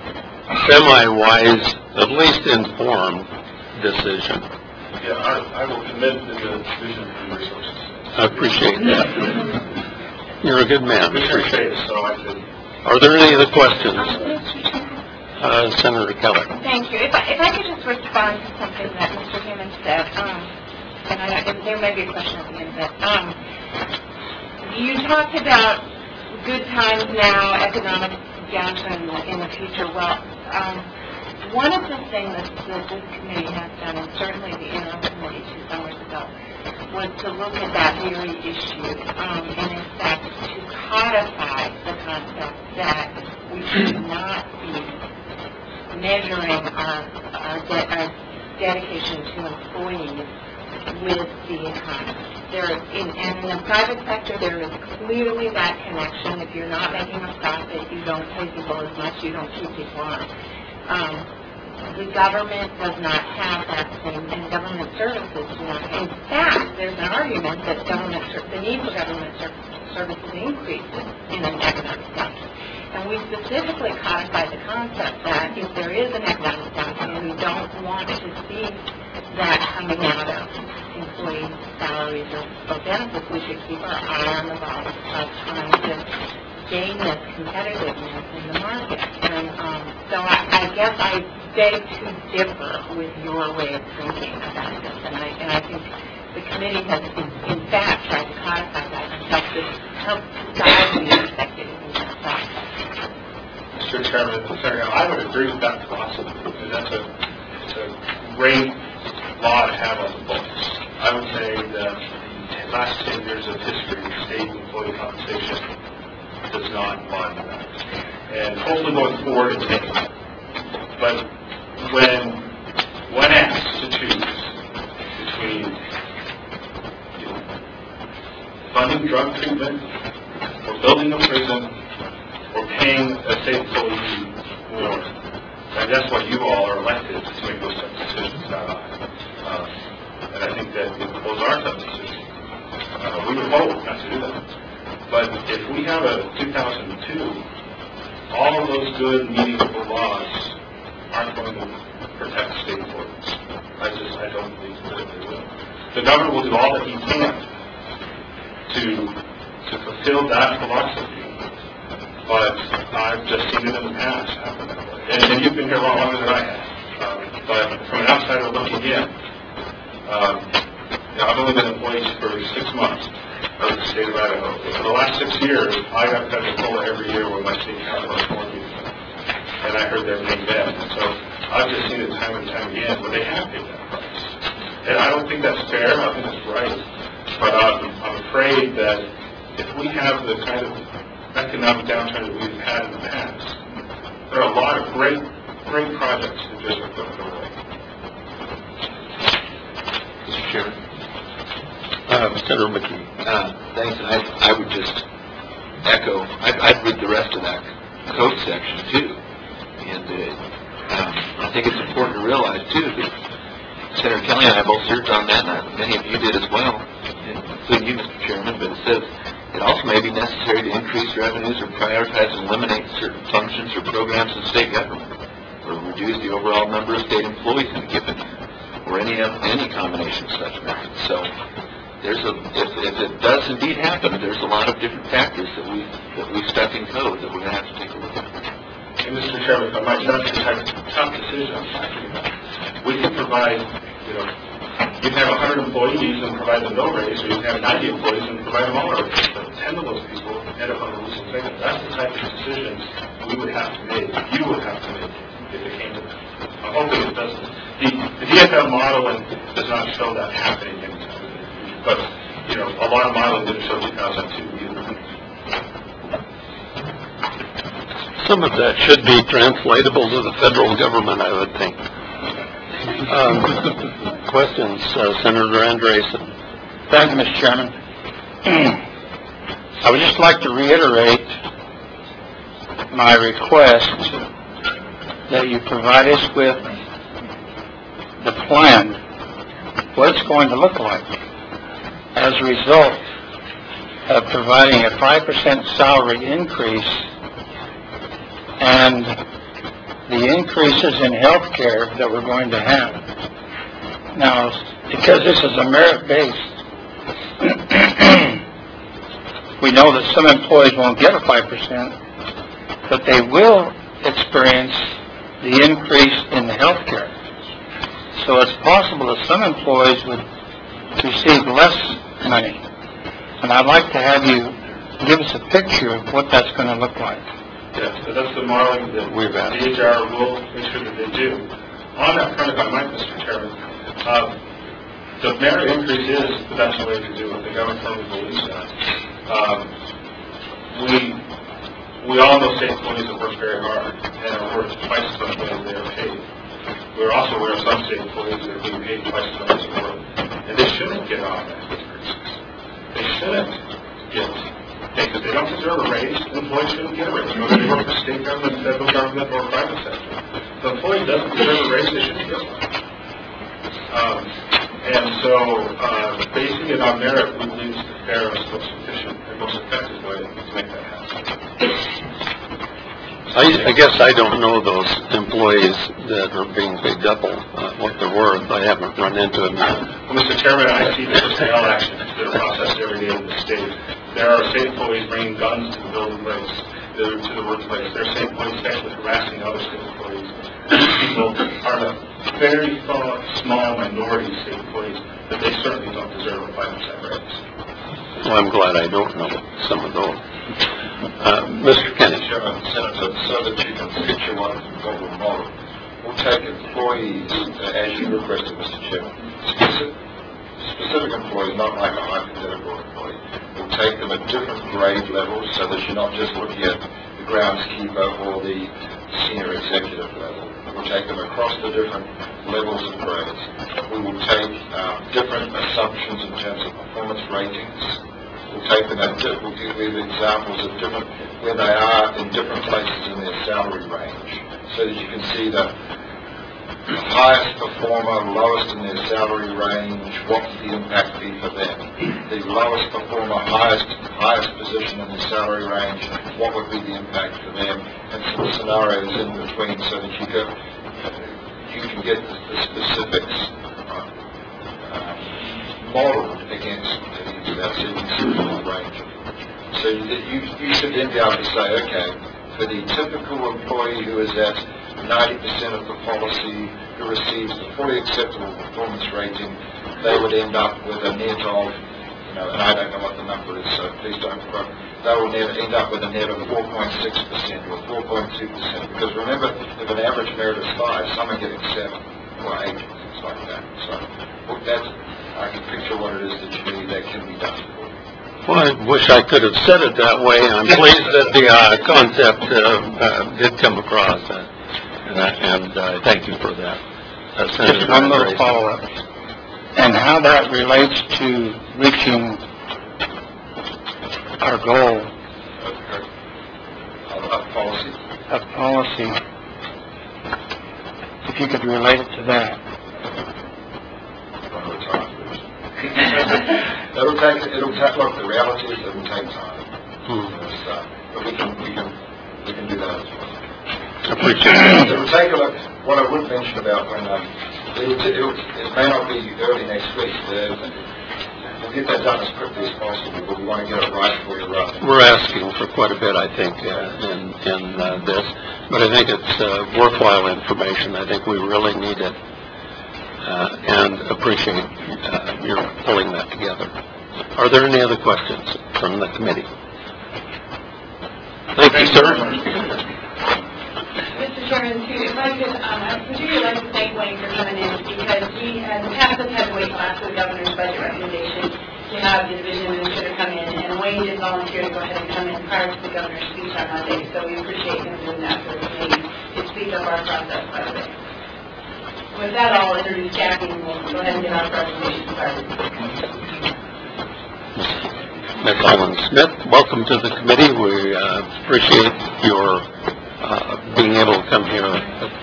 semi-wise, at least informed decision. Yeah, I, I will commit to the Division of Resources. I appreciate that. You're a good man. Appreciate it, so I could... Are there any other questions? Uh, Senator Keller. Thank you. If I, if I could just respond to something that Mister Hammond said, um, and I, and there may be a question at the end, but, um, you talked about good times now, economic downturn in the future. Well, um, one of the things that, that this committee has done, and certainly the interim committee two summers ago, was to look at that very issue, um, and in fact, to codify the concept that we should not be measuring our, our, de- our dedication to employees with the economy. There, in, and in the private sector, there is clearly that connection. If you're not making a profit, you don't pay people as much, you don't keep people on. Um, the government does not have that same, and government services do not. In fact, there's an argument that government, the need for government ser- services increases in an economic downturn. And we specifically codified the concept that if there is an economic downturn, we don't want to see that coming out of employee salaries or, or benefits. We should keep our eye on the ball of trying to gain this competitiveness in the market. And um, so I, I guess I beg to differ with your way of thinking about this. And I, and I think the committee has, in, in fact, tried to codify that and help, this, help guide the executive in that process. Mister Chairman, Senator, I would agree with that philosophy. That's a, it's a great law to have on the books. I would say that the last ten years of history, state employee compensation does not apply to that. And hopefully going forward it may. But when one asked to choose between, you know, funding drug treatment or building a prison or paying a state employee more, and that's what you all are elected to make those tough decisions, not I. Uh, and I think that you know, those are tough decisions. Uh, we would hope not to do that. But if we have a two thousand two, all of those good, meaningful laws aren't going to protect state employees. I just, I don't believe that they will. The governor will do all that he can to, to fulfill that philosophy. But I've just seen it in the past happen that way. And, and you've been here a lot longer than I have. Um, but from an outsider looking in, um, know, I've only been employed for six months of the state of Idaho. For the last six years, I got federal COLA every year when my state counterparts weren't using it. And I heard their name then. And so I've just seen it time and time again where they have paid that price. And I don't think that's fair. I think that's right. But um, I'm afraid that if we have the kind of economic downturn that we've had in the past, there are a lot of great, great projects that just are going to go away. Mister Chairman. Uh, Senator McKee. Uh, thanks, and I, I would just echo, I'd, I'd read the rest of that code section too. And uh, um, I think it's important to realize too that Senator Kelly and I both served on that, and many of you did as well, including you, Mister Chairman, but it says it also may be necessary to increase revenues or prioritize and eliminate certain functions or programs in state government, or reduce the overall number of state employees in a given year, or any, any combination of such methods. So there's a, if, if it does indeed happen, there's a lot of different factors that we that we stuck in code that we're going to have to take a look at. And Mister Chairman, if I might, that's the type of tough decision I'm talking about. We can provide, you know, you can have one hundred employees and provide them no raise, or you can have ninety employees and provide them all a raise. But ten of those people end up on the losing segment. That's the type of decisions we would have to make, you would have to make if it came to that. I'm hoping it doesn't. The, the D F L modeling does not show that happening anytime in the future. But, you know, a lot of modeling didn't show two thousand two either. Some of that should be translatable to the federal government, I would think. Um, questions, uh, Senator Andresen. Thank you, Mister Chairman. I would just like to reiterate my request that you provide us with the plan, what it's going to look like as a result of providing a five percent salary increase and the increases in health care that we're going to have. Now, because this is a merit-based, we know that some employees won't get a five percent, but they will experience the increase in the health care. So it's possible that some employees would receive less money. And I'd like to have you give us a picture of what that's going to look like. Yes, so that's the modeling that We've asked. the H R will make sure that they do. On that front, if I might, Mister Chairman, um, the merit increase is the best way to do it. The government firmly believes that. Um, we we all know state employees that work very hard and are worth twice as much money as they are paid. We're also aware of some state employees that are being paid twice as much as they work, and they shouldn't get automatic increases. They shouldn't get. Because they don't deserve a raise, employees shouldn't get a raise, whether they work for state government, federal government, or private sector. The employee doesn't deserve a raise, they shouldn't get one. Um, and so, uh, basing it on merit, we believe is the fairest, most efficient, and most effective way to make that happen. I, I guess I don't know those employees that are being paid double, uh, what they're worth. I haven't run into them yet. Well, Mister Chairman, I see the personnel actions that are processed every day in the state. There are state employees bringing guns to the building place, to the workplace. There are state employees sexually harassing other state employees. These people are the very small minority of state employees, but they certainly don't deserve a five percent raise. Well, I'm glad I don't know some of those. Uh, Mister Kennedy. Chairman, Senator, so that you can picture what what we'll model. We'll take employees, uh, as you requested, Mister Chairman, specific, specific employees, not like a hypothetical employee. We'll take them at different grade levels so that you're not just looking at the groundskeeper or the senior executive level. We'll take them across the different levels of grades. We will take um, different assumptions in terms of performance ratings. We'll take them at, we'll give you examples of different, where they are in different places in their salary range, so that you can see the highest performer, lowest in their salary range, what would the impact be for them? The lowest performer, highest highest position in the salary range, what would be the impact for them? And some scenarios in between, so that you can you can get the, the specifics uh, uh, modeled against that single range. So that you you should then be able to say, okay, for the typical employee who is at ninety percent of the policy, who receives the fully acceptable performance rating, they would end up with a net of, you know, and I don't know what the number is, so please don't quote, they will net, end up with a net of four point six percent or four point two percent. Because remember, if an average merit is five, some are getting seven or eight, things like that. So well, that's, I can picture what it is that you need that can be done for you. Well, I wish I could have said it that way. I'm pleased that the uh, concept uh, uh, did come across, uh, and, I, and uh, thank you for that. Uh, Senator Just one little Grayson. follow-up. And how that relates to reaching our goal Of, of policy. of policy, if you could relate it to that. One more time, please. It'll take, it'll take, look, the reality is it'll take time. Hmm. It's, uh, but we can, we can, we can do that as well. Appreciate it. It'll take a look, what I would mention about when, um, it'll, it'll, it may not be early next week, uh, we'll get that done as quickly as possible, but we want to get it right before you're up. We're asking for quite a bit, I think, uh, in, in uh, this, but I think it's uh, worthwhile information. I think we really need it, uh, and appreciate uh, your pulling that together. Are there any other questions from the committee? Thank you, sir. Mister Chairman, too, if I could, um, I'd particularly like to thank Wayne for coming in, because we, in the past, have had to wait till after the governor's budget recommendation to have the division administrator come in, and Wayne did volunteer to go ahead and come in prior to the governor's speech on Monday, so we appreciate him doing that for the committee to speed up our process quite a bit. With that, I'll introduce Jackie, and we'll go ahead and get our presentation started. Miz Ellen Smith, welcome to the committee. We uh, appreciate your uh, being able to come here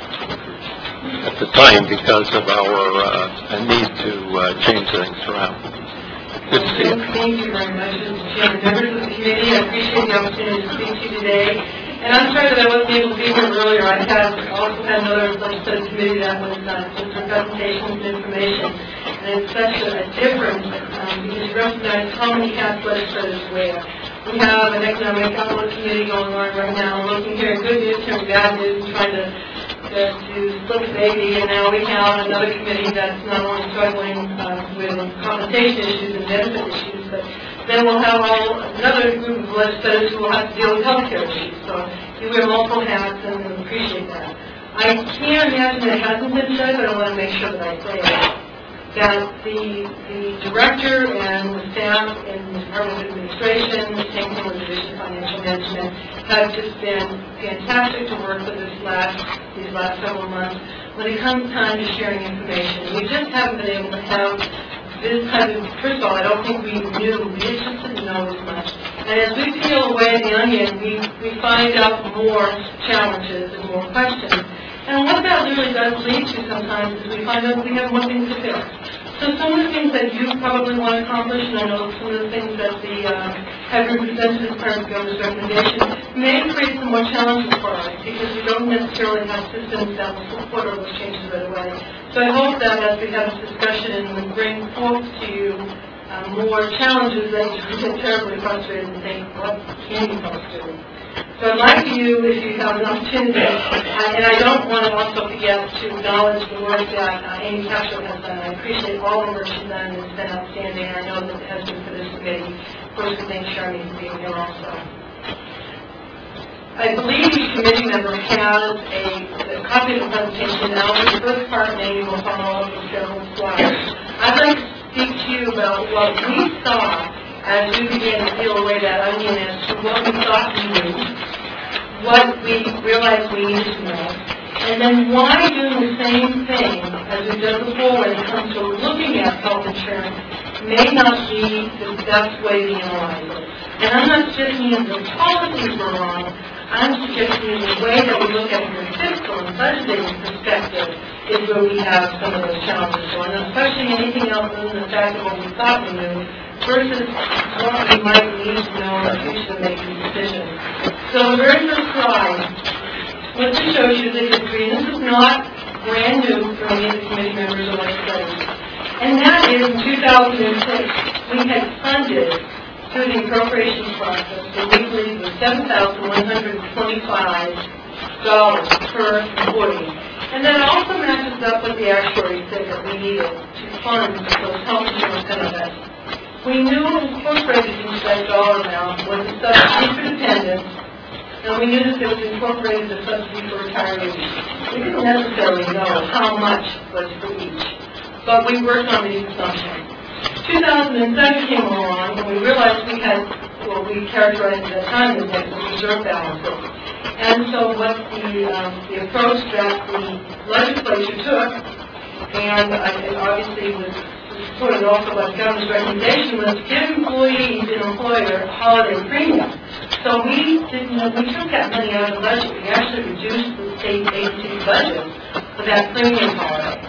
at the time because of our uh, need to uh, change things around. Good to see you. Thank you very much, Mister Chairman. Members of the committee, I appreciate the opportunity to speak to you today. And I'm sorry that I wasn't able to be here earlier. I have also had another legislative committee that was uh, just for presentations and information. And it's such a, a difference um, because you recognize how many cast legislators where. We have an economic outlook committee going on right now, looking here at good news, here bad news, trying to uh, to split the baby. And now we have another committee that's not only struggling uh, with compensation issues and benefit issues, but then we'll have all, another group of legislators who will have to deal with healthcare issues. So you wear multiple hats, and we appreciate that. I can't imagine that it hasn't been said, but I want to make sure that I say it. That the, the director and the staff in the Department of Administration, the same thing with the Division of Financial Management, have just been fantastic to work with this last, these last several months when it comes time to sharing information. We just haven't been able to have this type of, first of all, I don't think we knew, we just didn't know as much. And as we peel away the onion, we, we find out more challenges and more questions. And what that really does lead to sometimes is we find out that we have more things to fix. So some of the things that you probably want to accomplish, and I know some of the things that the uh, have been presented as part of the governor's recommendation, may create some more challenges for us because we don't necessarily have systems that will support all those changes right away. So I hope that as we have this discussion and we bring forth to you uh, more challenges, that you get terribly frustrated and think, what can you help us do? So I'd like you, if you have an opportunity, uh, and I don't want to also forget to acknowledge the work that uh, Amy Castro has done. I appreciate all the work she's done. It's been outstanding. I know that it has been for this committee. Of course, we thank Charmy for being here also. I believe each committee member has a, a copy of the presentation. Now, the first part, maybe we'll follow up with Carol's slides. I'd like to speak to you about what we saw as we began to peel away that onion as to what we thought we knew, what we realized we needed to know, and then why doing the same thing as we've done before when it comes to looking at health insurance may not be the best way to analyze it. And I'm not suggesting that the policies were wrong. I'm suggesting the way that we look at it from a fiscal and budgeting perspective is where we have some of those challenges. So I'm not questioning anything else other than the fact that what we thought we knew versus what we might need to know in the future to make these decisions. So the very first slide, what this shows you is a history. This is not brand new for any of the committee members or legislators. And that is in two thousand six, we had funded through the appropriations process that we believe was seven thousand one hundred twenty-five dollars per employee. And that also matches matches up with the actuary said that we needed to fund those health insurance benefits. We knew incorporated into that dollar amount was a subsidy for dependents, and we knew that there was incorporated a subsidy for retirees. We didn't necessarily know how much was for each, but we worked on these assumptions. two thousand seven came along, and we realized we had what we characterized at the time as negative reserve balances. And so what the, um, the approach that the legislature took, and I, it obviously was supported also by the governor's recommendation, was to give employees and employer holiday premium. So we didn't, we took that money out of the budget. We actually reduced the state agency budget for that premium holiday.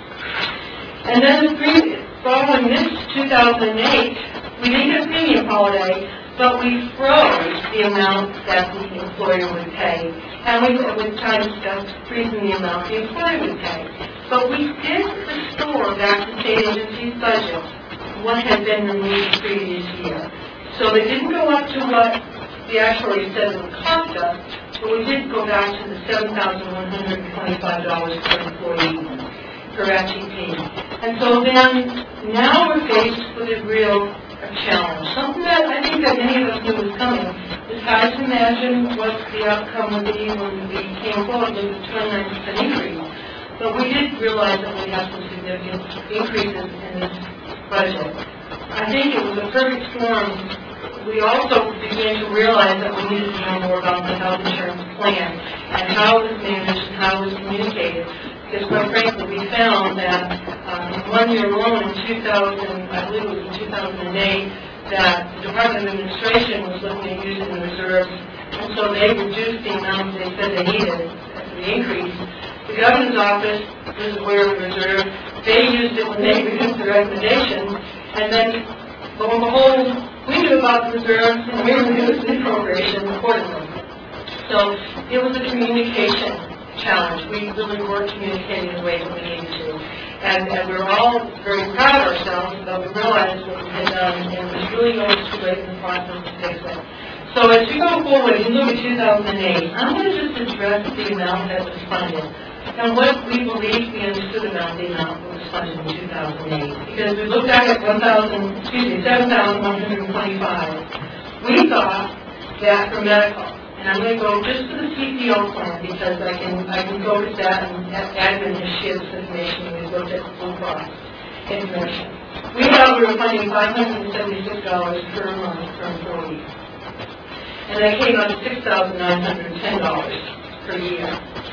And then the premium, following this two thousand eight, we didn't get a premium holiday, but we froze the amount that the employer would pay, and we would try to discuss freezing the amount the employer would pay. But we did restore back to state agency's budget what had been removed the previous year. So they didn't go up to what the actuary said it would cost us, but we did go back to the seven thousand one hundred twenty-five dollars per employee per F T P. And so then, now we're faced with a real a challenge. Something that I think that many of us knew was coming. It's hard to imagine what the outcome would be when we came forward with a twenty-nine percent increase. But we did realize that we had some significant increases in this budget. I think it was a perfect storm. We also began to realize that we needed to know more about the health insurance plan and how it was managed and how it was communicated. Because quite frankly, we found that um, in one year alone in two thousand, I believe it was in two thousand eight, that the Department of Administration was looking at using the reserves, and so they reduced the amount they said they needed for the increase. The governor's office was aware of the reserve. They used it when they reduced the recommendation, and then, lo and behold, we knew about the reserves, and we reduced the appropriation accordingly. So it was a communication challenge. We really were communicating in the way that we needed to. And, and we were all very proud of ourselves, but we realized what we had done, and it was really almost too late in the process to fix it. So as we go forward, you look at two thousand eight, I'm going to just address the amount that was funded and what we believe we understood about the amount that was funded in two thousand eight. Because we looked back at one thousand, excuse me, seven thousand one hundred twenty-five. We thought that for medical, and I'm going to go just to the C P O plan because I can I can go to that and admin has shared this information when we looked at the Blue Cross information. We thought we were funding five hundred seventy-six dollars per month per employee. And that came out to six thousand nine hundred ten dollars per year.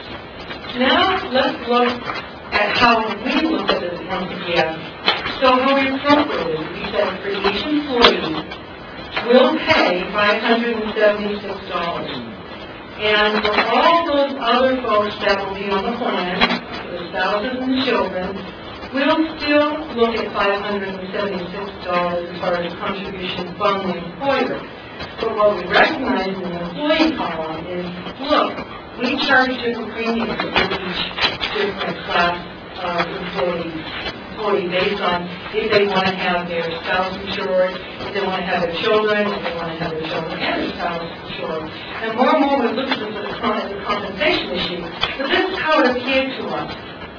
Now let's look at how we look at this once again. So how we appropriated, we said for each employee, we'll pay five hundred seventy-six dollars. And for all those other folks that will be on the plan, for the spouses and the children, we'll still look at five hundred seventy-six dollars as far as contribution from the employer. But what we recognize in the employee column is, look, we charge different premiums for each different class of employees, employee based on if they want to have their spouse insured, if they want to have their children, if they want to have their children and their spouse insured. And more and more we look at this as a compensation issue, but this is how it appeared to us.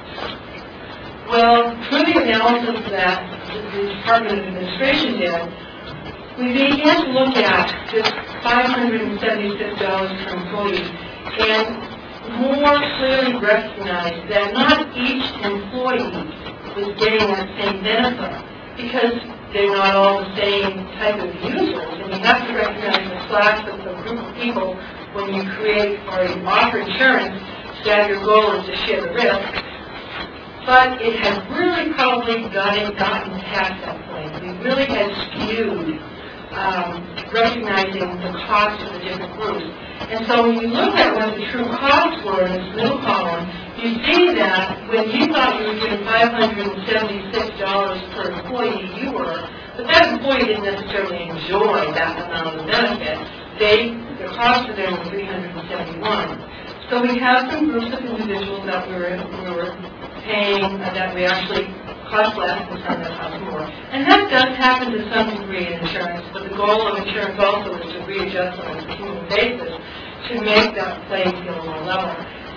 Well, through the analysis that the Department of Administration did, we began to look at this five hundred seventy-six dollars per employee and more clearly recognize that not each employee was getting that same benefit because they're not all the same type of users. And you have to recognize the class of the group of people when you create or you offer insurance, that your goal is to share the risk. But it has really probably gotten, gotten past that point. We really had skewed Um, recognizing the cost of the different groups. And so when you look at what the true costs were in this middle column, you see that when you thought you were getting five hundred seventy-six dollars per employee, you were, but that employee didn't necessarily enjoy that amount of benefit. They, the cost of them was three hundred seventy-one dollars. So we have some groups of individuals that we were, we were paying, uh, that we actually cost less and some that cost more. And that does happen to some degree in insurance, but the goal of insurance also is to readjust on a continual basis to make that playing field more level.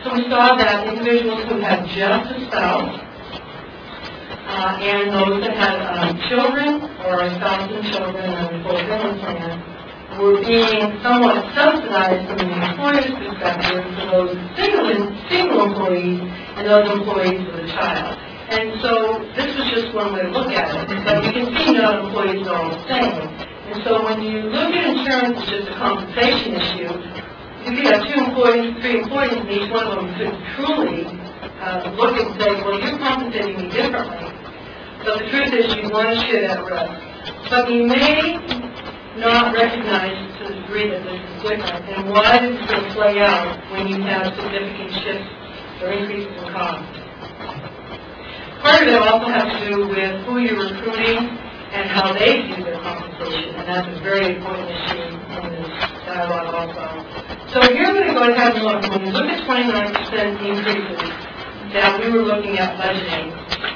So we saw that individuals who had just a spouse, uh, and those that had um, children or a spouse and children on the full family plan were being somewhat subsidized from the employer's perspective for those single, single employees and those employees with a child. And so this was just one way to look at it, but you can see not employees are all the same. And so when you look at insurance as just a compensation issue, you could have two employees, three employees, and each one of them could truly uh, look and say, well, you're compensating me differently. But the truth is you want to share that risk. But you may not recognize to the degree that this is different, and why this is going to play out when you have significant shifts or increases in cost. Part of it also has to do with who you're recruiting and how they view their compensation, and that's a very important issue in this dialogue also. So here we're going to go ahead and look. When we look at twenty-nine percent increases that we were looking at budgeting,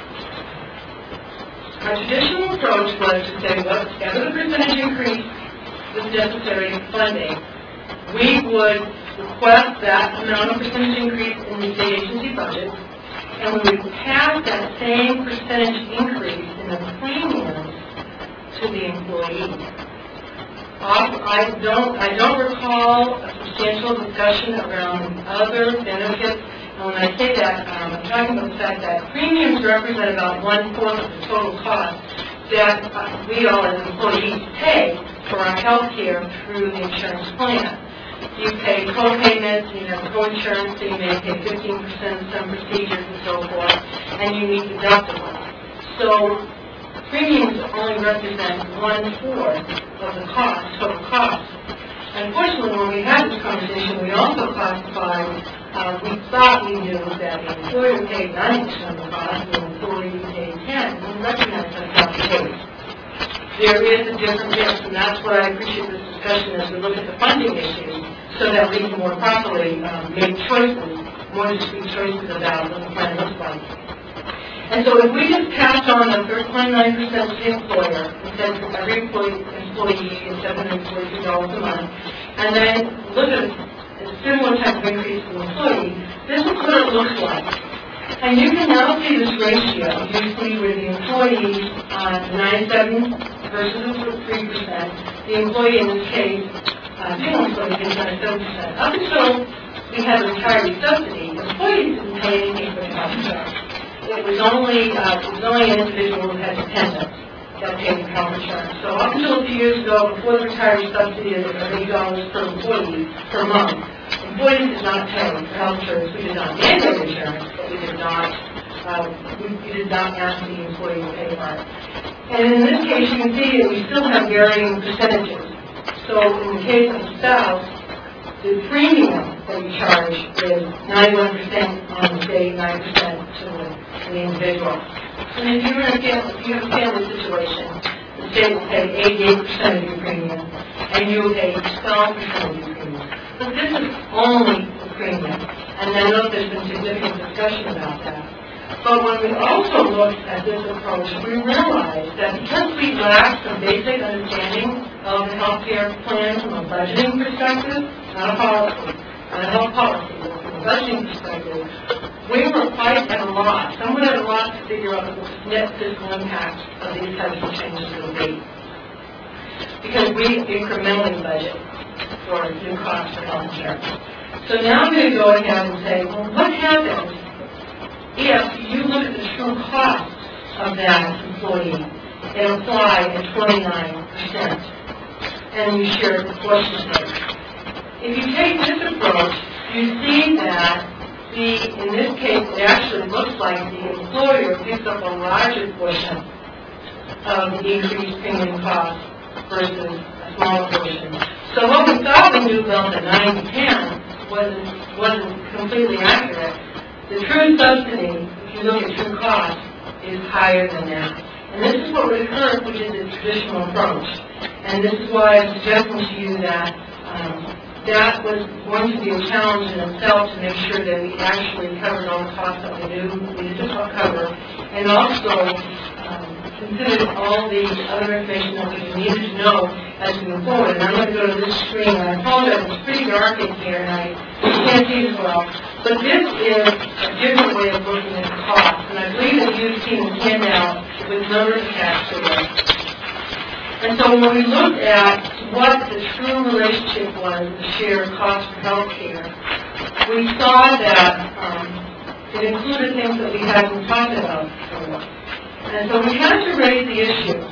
our traditional approach was to say whatever the percentage increase was necessary in funding, we would request that amount of percentage increase in the state agency budget, and we would pass that same percentage increase in the premiums to the employee. I don't, I don't recall a substantial discussion around other benefits. And when I say that, um, I'm talking about the fact that premiums represent about one-fourth of the total cost that uh, we all as employees pay for our health care through the insurance plan. You pay co-payments, you have co-insurance, so you may pay fifteen percent of some procedures and so forth, and you meet deductibles. So premiums only represent one-fourth of the cost, total cost. Unfortunately, when we had this conversation, we also classified, uh, we thought we knew that the employer paid ninety percent of the cost, and the employee paid ten percent. We recognize that's not the case. There is a different mix, and that's why I appreciate this discussion as we look at the funding issues, so that we can more properly um, make choices, more discrete choices about what the plan looks like. And so if we just pass on the twenty-nine percent to the employer, and said for every employee, employee is seven hundred forty-two dollars a month, and then look at a similar type of increase for the employee, this is what it looks like. And you can now see this ratio. You see where the employee on ninety-seven versus three percent, the employee in this case, uh, single employee gets ninety-seven percent. Up until we had a retiree subsidy, employees didn't pay anything for the health insurance. It was only, uh, it was only an individual who had dependents that paid for health insurance. So up until a few years ago, before the retiree subsidy of eight dollars per employee per month, employees did not pay for health insurance. We did not mandate insurance, but we did not, uh, we, we did not ask the employee to pay for it. And in this case, you can see that we still have varying percentages. So in the case of the spouse, the premium that we charge is ninety-one percent on the state, nine percent to the, to the individual. And if you're in a family, if you have a family situation, the state will pay eighty-eight percent of your premium, and you will pay twelve percent of your premium. But this is only the premium, and I know there's been significant discussion about that. But when we also looked at this approach, we realized that because we lack some basic understanding of the health care plan from a budgeting perspective, not a policy, not a health policy, but from a budgeting perspective, we were quite at a loss, somewhat at a loss to figure out what the net physical impact of these types of changes will be. Because we incrementally budget for new costs for health insurance. So now I'm going to go ahead and say, well, what happens if you look at the true cost of that employee and apply at twenty-nine percent and you share it proportionately? If you take this approach, you see that the, in this case, it actually looks like the employer picks up a larger portion of the increased premium cost versus a smaller portion. So what we thought we knew about the ninety ten wasn't, wasn't completely accurate. The true subsidy, if you look at true cost, is higher than that. And this is what would occur if we did the traditional approach. And this is why I'm suggesting to you that um, that was going to be a challenge in itself to make sure that we actually covered all the costs that we knew we needed to cover, and also um, considered all the other information that we needed to know as we move forward. And I'm going to go to this screen, and I apologize, it's pretty dark in here, and I can't see as well. But this is a different way of looking at the cost, and I believe that you've seen the handout with numbers attached to it. And so when we looked at what the true relationship was, the share of cost for health care, we saw that um, it included things that we hadn't talked about before. And so we had to raise the issue.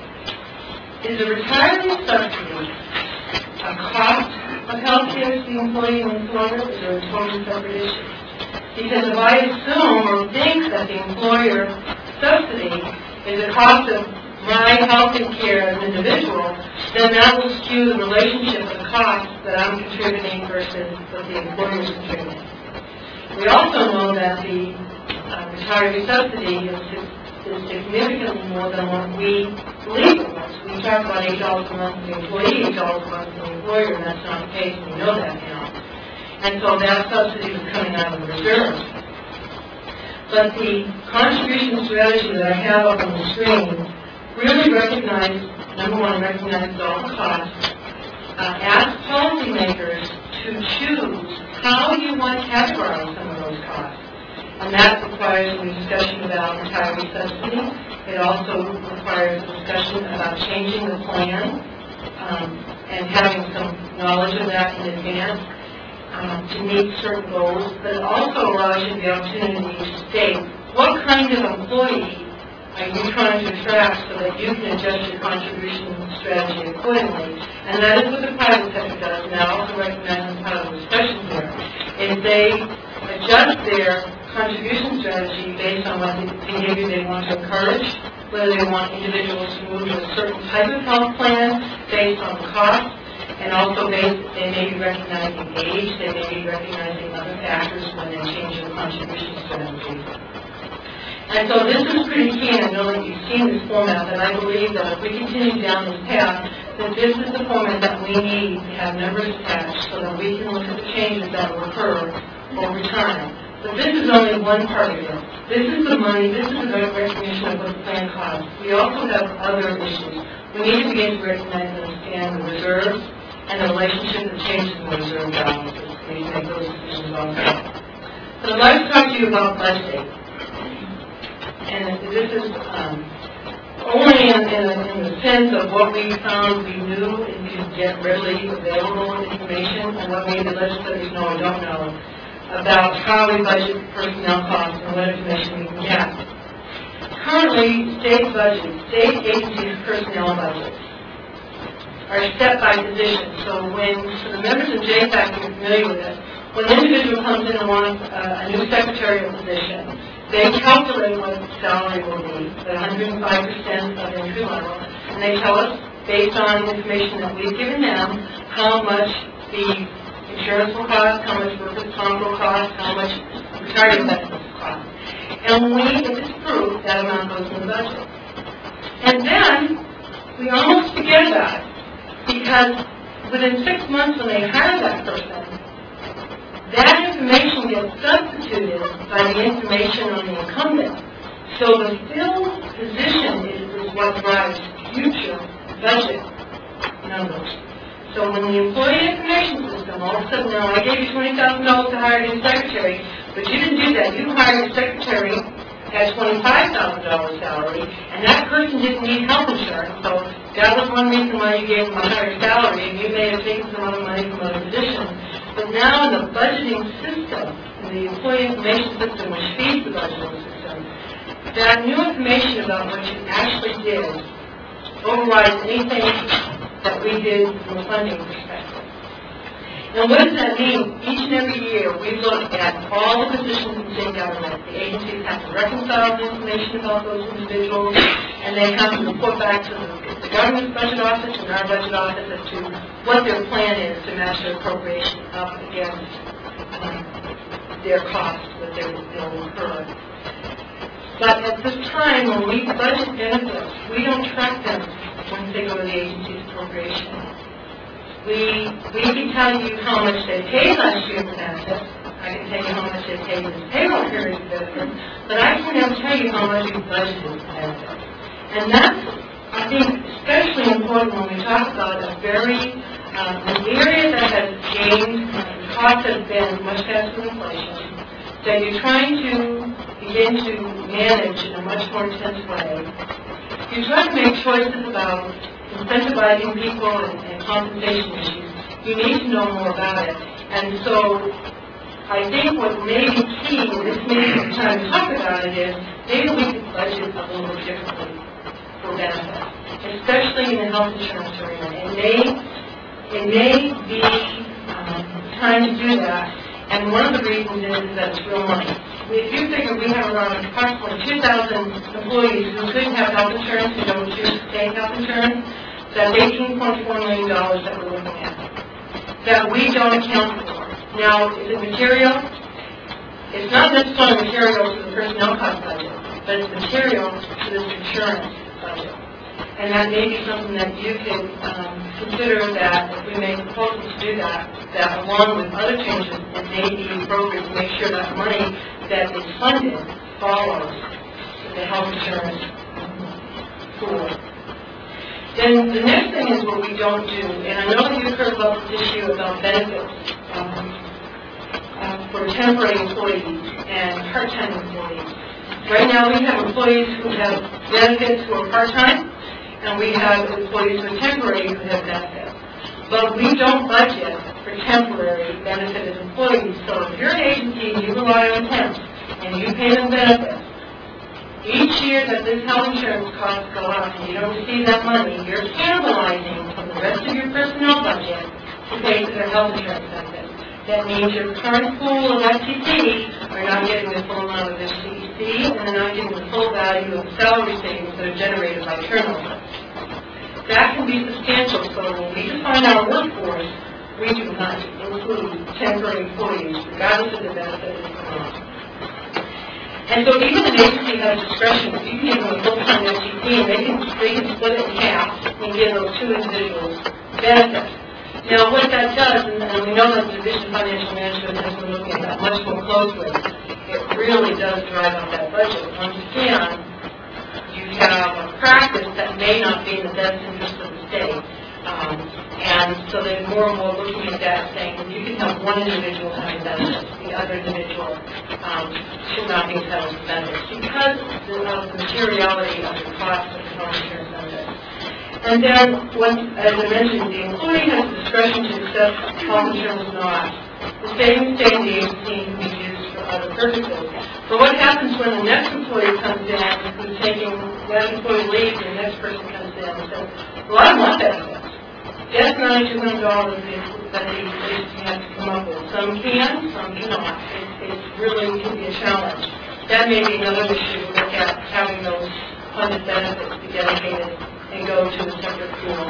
Is a retiree subsidy a cost of health care to the employee and employer, or is it a totally separate issue? Because if I assume or think that the employer subsidy is a cost of my health care as an individual, then that will skew the relationship of the cost that I'm contributing versus what the employer is contributing. We also know that the uh, retiree subsidy is, is significantly more than what we believe it was. We talk about eight dollars a month for the employee, eight dollars a month for the employer, and that's not the case, and we know that now. And so that subsidy was coming out of the reserves. But the contribution strategy that I have up on the screen really recognize, number one, recognizes all the costs, uh, ask policymakers to choose how you want to categorize some of those costs. And that requires a discussion about retiree subsidy. It also requires a discussion about changing the plan um, and having some knowledge of that in advance um, to meet certain goals. But it also allows you the opportunity to state what kind of employee are you trying to attract so that you can adjust your contribution strategy accordingly. And that is what the private sector does, and I also recognize as part of the discussion here, is they adjust their contribution strategy based on what behavior they want to encourage, whether they want individuals to move to a certain type of health plan based on the cost, and also based, they may be recognizing age, they may be recognizing other factors when they change their contribution strategy. And so this is pretty key, and I know that you've seen this format, and I believe that if we continue down this path, that this is the format that we need to have numbers attached so that we can look at the changes that will occur over time. But this is only one part of it. This is the money, this is the recognition of what the plan costs. We also have other issues. We need to begin to recognize and understand the reserves and the relationship that changes in the reserve balances. We need to make those decisions also. So I'd like to talk to you about budgeting. And this is um, only in, in, in the sense of what we found we knew and could get readily available information, and what maybe the legislators know or don't know about how we budget personnel costs and what information we can get. Currently, state budgets, state agencies' personnel budgets are set by position. So when, for the members of J PAC who are familiar with it, when an individual comes in and wants uh, a new secretarial position, they calculate what the salary will be, at one hundred five percent of entry level, and they tell us, based on information that we've given them, how much the insurance will cost, how much workers' comp will cost, how much retirement benefits will cost. And when we get this proof, that amount goes in the budget. And then, we almost forget about it, because within six months when they hire that person, that information gets substituted by the information on the incumbent. So the filled position is, is what drives future budget numbers. So when the employee information system, all of a sudden, now I gave you twenty thousand dollars to hire a new secretary, but you didn't do that. You hired a secretary at twenty-five thousand dollars salary, and that person didn't need health insurance. So that was one reason why you gave them a higher salary, and you may have taken some other money from other positions. But now in the budgeting system, in the employee information system, which feeds the budgeting system, that new information about what you actually did overrides anything that we did from a funding perspective. Now, what does that mean? Each and every year, we look at all the positions in state government. The agencies have to reconcile the information about those individuals, and they have to report back to the, the government's budget office and our budget office as to what their plan is to match their appropriation up against um, their costs that they will incur. But at this time, when we budget benefits, we don't track them when they go to the agency's appropriation. We, we can tell you how much they paid last year for benefits. I can tell you how much they paid in the payroll period for benefits, but I can never tell you how much we budgeted for benefits. And that's, I think, especially important when we talk about a very Um, the area that has gained, uh, cost has been much faster than inflation, that you're trying to begin to manage in a much more intense way. You try to make choices about incentivizing people and, and compensation issues. You need to know more about it. And so I think what may be key, and this may be the time to talk about it, is maybe we could budget a little bit differently for benefits, especially in the health insurance arena. It may, it may be um, time to do that. And one of the reasons is that it's real money. If you figure we have around approximately two thousand employees who couldn't have health insurance, who don't choose to take health insurance, that's eighteen point four million dollars that we're looking at, that we don't account for. Now, is it material? It's not necessarily material to the personnel cost budget, but it's material to this insurance budget. And that may be something that you can um, consider, that if we make proposals to do that, that along with other changes, it may be appropriate to make sure that money that is funded follows the health insurance pool. Then the next thing is what we don't do, and I know that you've heard about this issue about benefits um, uh, for temporary employees and part-time employees. Right now we have employees who have benefits who are part-time, and we have employees who are temporary who have benefits. But we don't budget for temporary benefited employees. So if you're an agency and you rely on temps and you pay them benefits, each year that this health insurance costs go up and you don't receive that money, you're cannibalizing from the rest of your personnel budget to pay for their health insurance benefits. That means your current pool of F T P are not getting the full amount of their C E C, and they're not getting the full value of salary savings that are generated by turnover. That can be substantial, so when we define our workforce, we do not include temporary employees, regardless of the benefit is not. And so even an agency has discretion. You can give them a full-time F T P, and they can, they can split it in half and give those two individuals benefits. Now, what that does, and, and we know that the Division of Financial Management has been looking at that much more closely, it really does drive up that budget. Once again, you have a practice that may not be in the best interest of the state. Um, and so they're more and more looking at that, saying that you can have one individual having benefits, the other individual um, should not be entitled to benefits because of the materiality of the cost of the health insurance benefits. And then, when, as I mentioned, the employee has the discretion to accept health insurance or not. The savings stay in the agency can be used for other purposes. But what happens when the next employee comes in who's taking, that employee leaves and the next person comes in and says, well, I want benefits. Yes, ninety-two hundred dollars that the agency has to come up with. Some can, some cannot. It, it really can be a challenge. That may be another issue to look at, having those funded benefits be dedicated and go to a separate pool.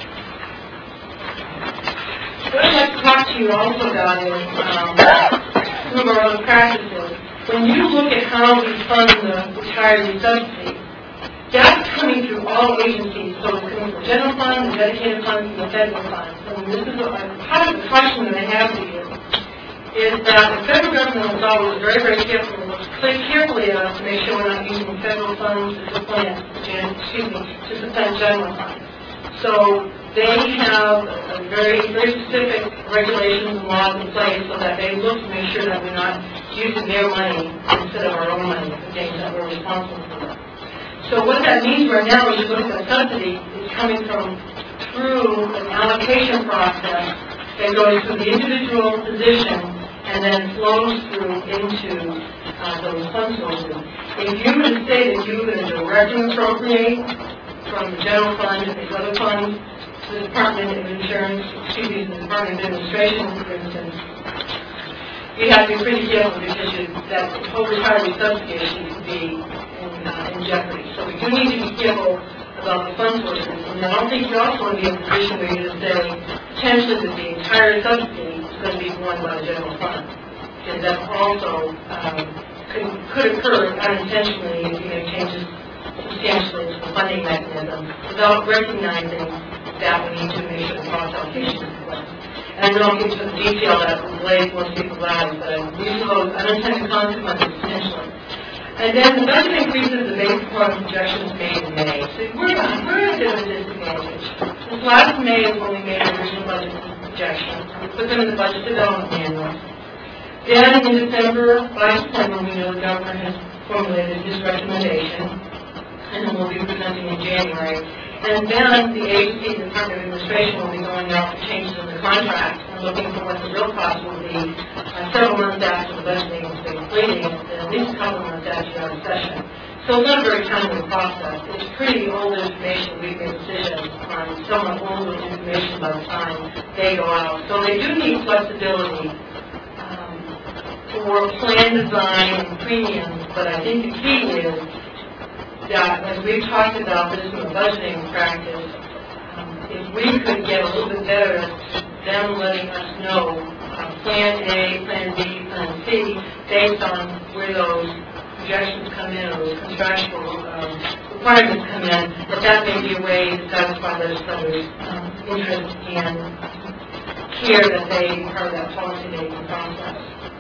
What I'd like to talk to you also about is um, some of our other practices. When you look at how we fund the retiree subsidy, that's coming through all agencies, so it's coming from the general fund, the dedicated funds, and the federal funds. And this is a, part of the question that I have for you, is that the federal government is always very, very careful, looks carefully at us to make sure we're not using federal funds to supplant, excuse me, to supplant general funds. So they have a very, very specific regulations and laws in place so that they look to make sure that we're not using their money instead of our own money for things that we're responsible for. So what that means right now, when you look at the subsidy, is coming from through an allocation process that goes through the individual position and then flows through into uh, those fund sources. If you were to say that you were going to directly appropriate from the general fund and these other funds to the Department of Insurance, excuse me, the Department of Administration, for instance, you have to be pretty careful because you, that whole retiree subsidy issue could be in, uh, in jeopardy. So we do need to be careful about the fund sources. And I don't think you also want to be in a position where you just say potentially that the entire subsidy is going to be borne by the general fund. Because that also um, could, could occur unintentionally if you make changes substantially to the funding mechanism without recognizing that we need to make sure the cost allocation is correct. And I don't get into the detail that relates most people's lives, but these are those unintended consequences potentially. And then the budget increases are based upon projections made in May. So we're, we're at a bit of a disadvantage. This last May is when we made the original budget projections. We put them in the budget development manual. Then in December, by December, we know the governor has formulated his recommendation, and then we'll be presenting in January. And then the agency, the Department of Administration, will be going out for changes in the contract and looking for what the real cost will be uh, several months after the budgeting has been completed, and at least a couple months after our session. So it's not a very timely process. It's pretty old information. We've made decisions on somewhat older information by the time they go out. So they do need flexibility um, for plan design and premiums, but I think the key is that, as we've talked about this in the budgeting practice, um, if we could get a little bit better at them letting us know uh, Plan A, Plan B, Plan C, based on where those projections come in, or those contractual um, requirements come in, that that may be a way to satisfy legislators' um, interest in care that they part of that policy-making process.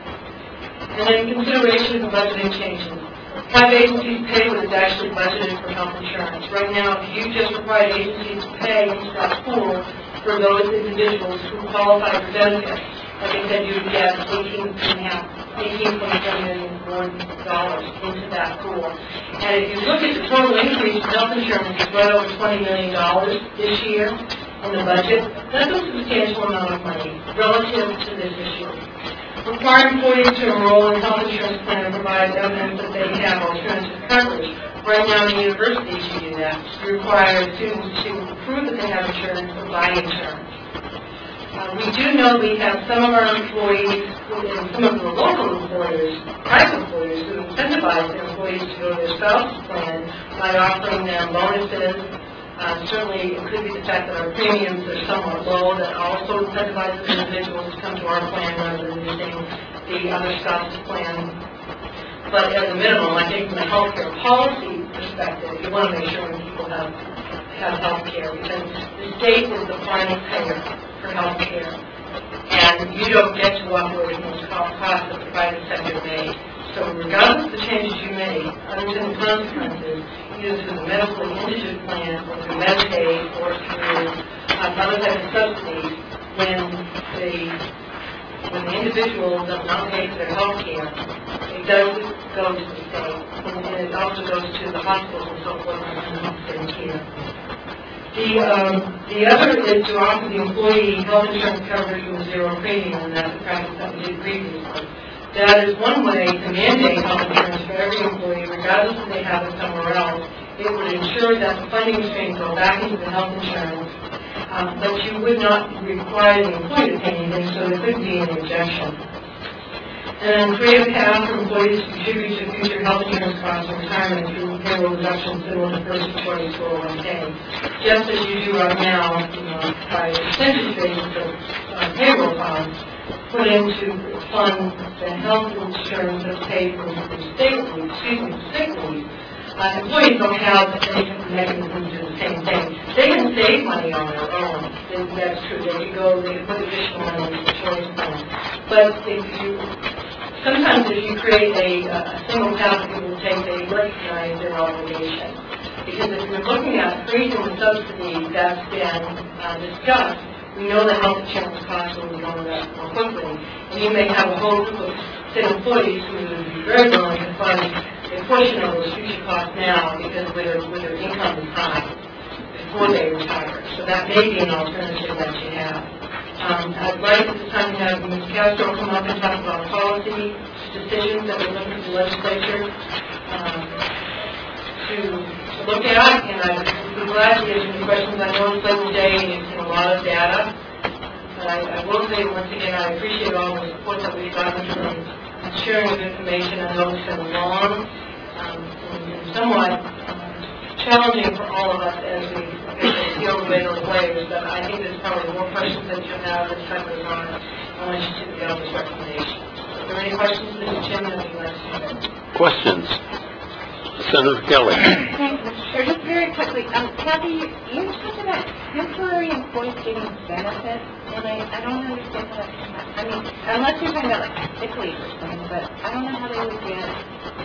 And then consideration of budgeting changes. Have agencies pay what is actually budgeted for health insurance. Right now, if you just require agencies to pay into that pool for those individuals who qualify for benefits, like I said, you would get eighteen and a half, eighteen point seven million dollars into that pool. And if you look at the total increase in health insurance, it's right over twenty million dollars this year in the budget. That's a substantial amount of money relative to this issue. Require employees to enroll in health insurance plan and provide evidence that they have alternative coverage. Right now in universities you do that. You require students to prove that they have insurance or buy insurance. Uh, we do know we have some of our employees, and some of the local employers, private employers, who incentivize their employees to go to their spouse's plan by offering them bonuses. Uh, certainly, it could be the fact that our premiums are somewhat low that also incentivizes individuals to come to our plan rather than using the other spouse's plan. But at a minimum, I think from a healthcare policy perspective, you want to make sure when people have, have health care, because the state is the final payer for health care. And you don't get to walk away from those costs that the private sector made. So regardless of the changes you make, unintended consequences, either through the medically indigent plan, or through Medicaid, or through um, other types of subsidies, when the when the individual does not pay for their health care, it does go to the state, and it also goes to the hospitals and so forth and state care. The, um, the other is to offer the employee health insurance coverage with zero premium, and that's the practice that we did previously. That is one way to mandate health insurance for every employee, regardless if they have it somewhere else. It would ensure that the funding streams go back into the health insurance, um, but you would not require the employee to pay anything, so there could be an objection. And then create a path for employees to contribute to future health insurance costs in retirement through payroll deductions similar to first employee's four oh one K. Just as you do right now, you know, by a percentage basis of uh, payroll costs, put into fund the health insurance that's paid from the state leave, excuse me, sick leave. Uh, employees don't have any mechanism to do the same thing. They can save money on their own. They, that's true. They can go, they can put additional money into the choice plan. But if you, sometimes if you create a, a single path that people take, they recognize their obligation. Because if you're looking at freezing the subsidy that's been uh, discussed, we know that health insurance costs will be going up more quickly. And you may have a whole group of state employees who would be very willing to fund a portion of those future costs now because with their, with their income is high before they retire. So that may be an alternative that you have. Um, I'd like at this time to have Miz Castro come up and talk about policy decisions that we're looking at the legislature um, to to look at, and I'd be glad to answer any questions. I know it's Labor Day and you've seen a lot of data, but I, I will say once again I appreciate all the support that we've gotten from sharing of information. I know it's been long um, and, and somewhat um, challenging for all of us as we feel the weight of the players, but I think there's probably more questions that you have this time of the time. I want you to get on this recommendation. Are there any questions, Mister Chairman, that you'd like to have? Questions? Senator Kelly. Thanks, Mister Chair. Just very quickly, um, Kathy, you, you talked about temporary employees getting benefits, and I, I don't understand how that can happen. I mean, unless you're talking about like sick leave or something, but I don't know how they would get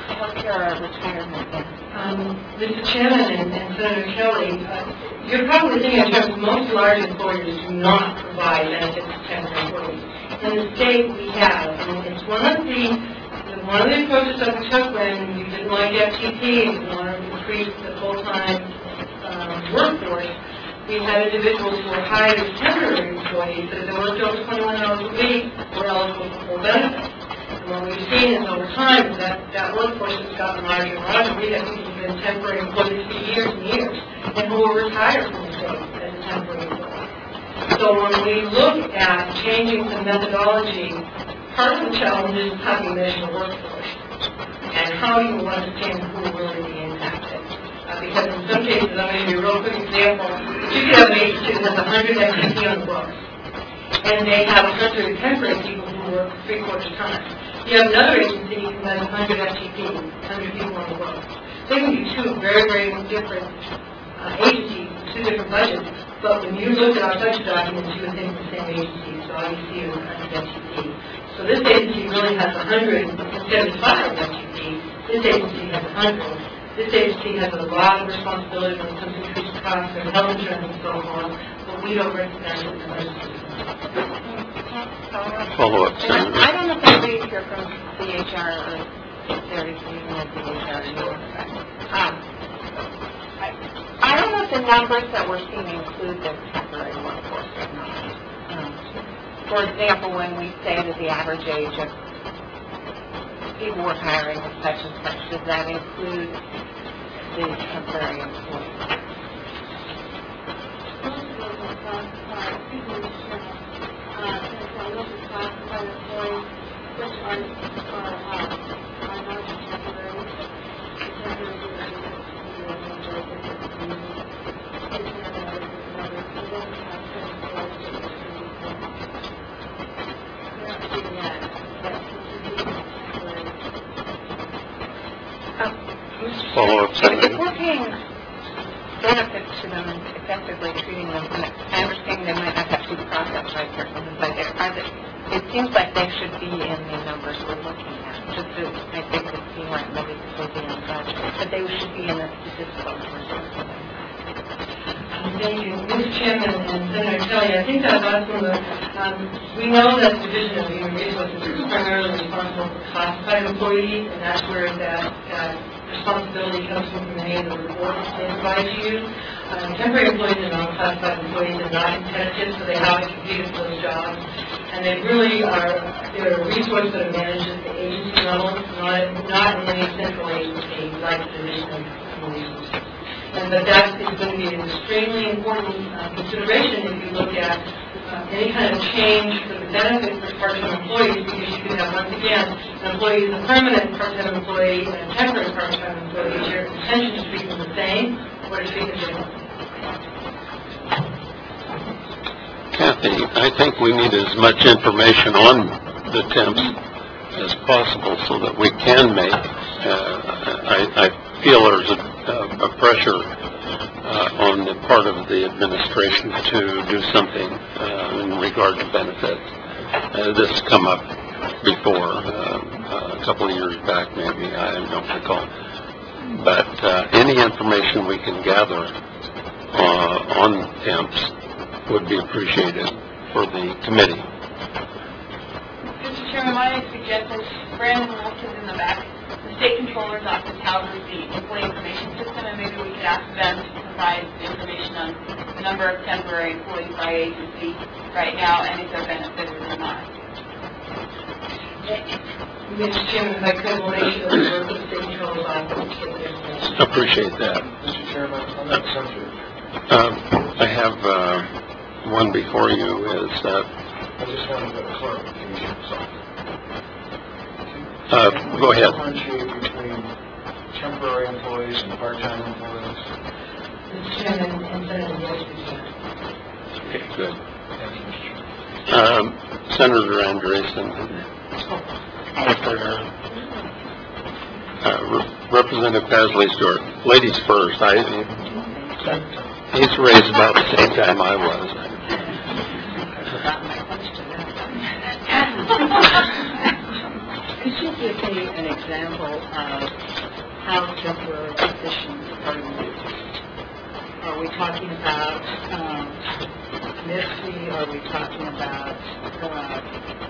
healthcare retirement then? Um, Mister Chairman and and Senator Kelly, uh, you're probably thinking in terms of most large employers do not provide benefits to temporary employees. In the state, we have, and it's one of the one of the approaches that we took when we didn't like F T P and we wanted to increase the full-time um, workforce. We had individuals who were hired as temporary employees, but if they worked over twenty-one hours a week, were eligible for full benefits. And what we've seen is over time is that that workforce has gotten larger and larger. We have people who've been temporary employees for years and years, and who were retired from the state as a temporary employee. So when we look at changing the methodology, part of the challenge is how you measure the workforce and how you understand who will really be impacted. Uh, because in some cases, I'm going to give you a real quick example. You could have an agency that has one hundred F T P on the books, and they have one hundred temporary people who work three-quarters time. You have another agency who has one hundred F T P, one hundred people on the books. They can be two very, very different uh, agencies, two different budgets, but when you look at our budget documents, you would think the same agency, so I U C is one hundred F T P. So this agency really has one hundred seventy-five F T P. This agency has one hundred. This agency has a lot of responsibility when it comes to increased costs and health insurance and so on, but we don't recognize it as a Follow up, Senator. I don't know if anybody here from C H R or Terry from C H R anymore. Um, I, I don't know if the numbers that we're seeing include the temporary workforce or not. Um, for example, when we say that the average age of people we're hiring is such and such, does that include the temporary employees? Follow up, Senator. If we're paying benefits to them and effectively treating them, I understand they might not have to be processed right there, but they're, are they, it seems like they should be in the numbers we're looking at. Just to, I think the C R M maybe will be in the budget, but they should be in the statistical numbers. Thank you. Mister Chairman and Senator Kelly, I think that last one, um, we know that the Division of Human Resources is primarily responsible for classified employees, and that's where that, that responsibility comes from the name of the report they provide to you. Um, temporary employees and non-classified employees are not competitive, so they haven't competed for those jobs. And they really are, they're a resource that are managed at the agency level, not, not in any central agency like the Division of Human Resources. And that that is going to be an extremely important uh, consideration if you look at uh, any kind of change for the benefit for part-time employees, because you could have, once again, an employee is a permanent part-time employee and a temporary part-time employee. Is your intention to treat them the same or to treat them differently? Kathy, I think we need as much information on the temps as possible so that we can make, uh, I, I feel there's a, a, a pressure uh, on the part of the administration to do something uh, in regard to benefits. Uh, this has come up before, uh, a couple of years back maybe, I don't recall. But uh, any information we can gather uh, on temps would be appreciated for the committee. Mister Chairman, my suggestion, Brandon Wolf is in the back. The State Controller's Office houses the employee information system, and maybe we could ask them to provide information on the number of temporary employees by agency right now and if they're benefited or not. Mister Chairman, if I could, we'll make sure that we work with the State Controller's Office to get the information. Appreciate that. Mister Chairman, on that subject, Um, I have uh, one before you is uh, I just wanted to clarification. Uh, go ahead. Differentiate between temporary employees and part-time employees. Mister Chairman and Senator Wolf, please. Okay, good. Thank you, Mister Chairman. Um, Senator Andreessen, uh, Re- Representative Pasley Stewart, ladies first. I, he's raised about the same time I was. I forgot my question. Could you give me an example of how temporary positions are used? Are we talking about um, M I S C? Are we talking about uh,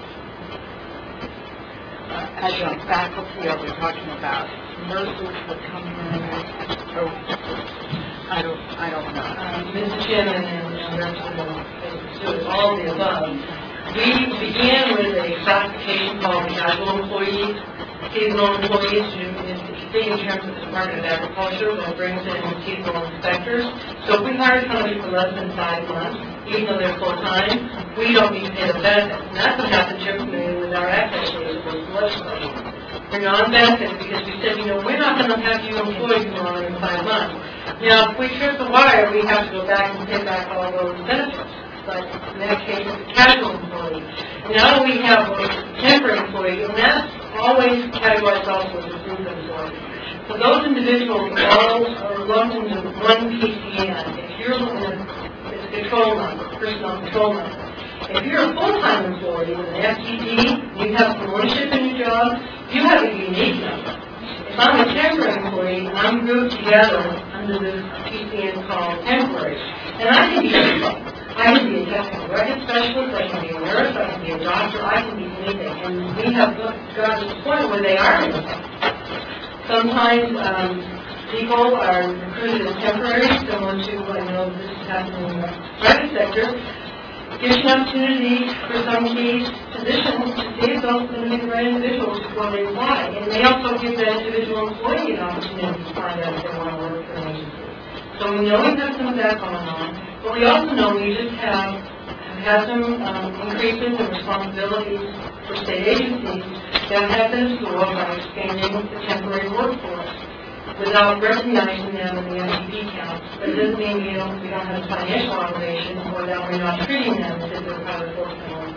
uh, adjunct faculty? Are we talking about nurses that come in? Or, I don't, I don't know. Um, Mister Chairman and Representative, all of the above, we began with a classification called casual employees, seasonal employees, who is in terms of the Department of Agriculture, that brings in seasonal inspectors. So if we hire somebody for less than five months, even though they're full-time, we don't need to pay the benefits. And that's what happened typically with our access legislation. We're non-benefits because we said, you know, we're not going to have you employed for longer than five months. Now, if we trip the wire, we have to go back and pay back all those benefits. But in that case, it's a casual employee. Now we have a temporary employee, and that's always categorized also as a group employee. So those individuals all are lumped into one P C N. If you're in a, it's a control number, personal control number. If you're a full-time employee with an F T D, you have some ownership in your job, you have a unique number. If I'm a temporary employee, I'm grouped together under this P C N called temporary. And I can be anything. I can be a technical record specialist, I can be a nurse, I can be a doctor, I can be anything. And we have got to the point where they are anything. Sometimes um, people are recruited as temporary, similar to, I know this is happening in the private sector. Gives an opportunity for some of these positions to see if those are going to be the right individuals before they apply. And they also give that individual employee an opportunity to find out if they want to work for an agency. So we know we have some of that going on, but we also know we just have, have had some um, increases in responsibilities for state agencies that have been absorbed by expanding the temporary workforce without recognizing them in the M D P count. That doesn't mean we don't, we don't have a financial obligation or that we're not treating them as if they're part of the full-time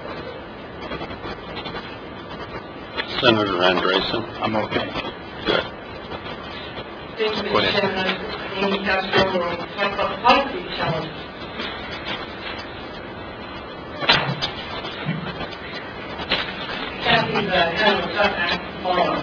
workforce. Senator Andresen? I'm okay. Good. Thank you, Go Mister ahead. Chairman. Amy Castro will talk about the policy challenges. Kathy's uh, kind of a tough act to follow.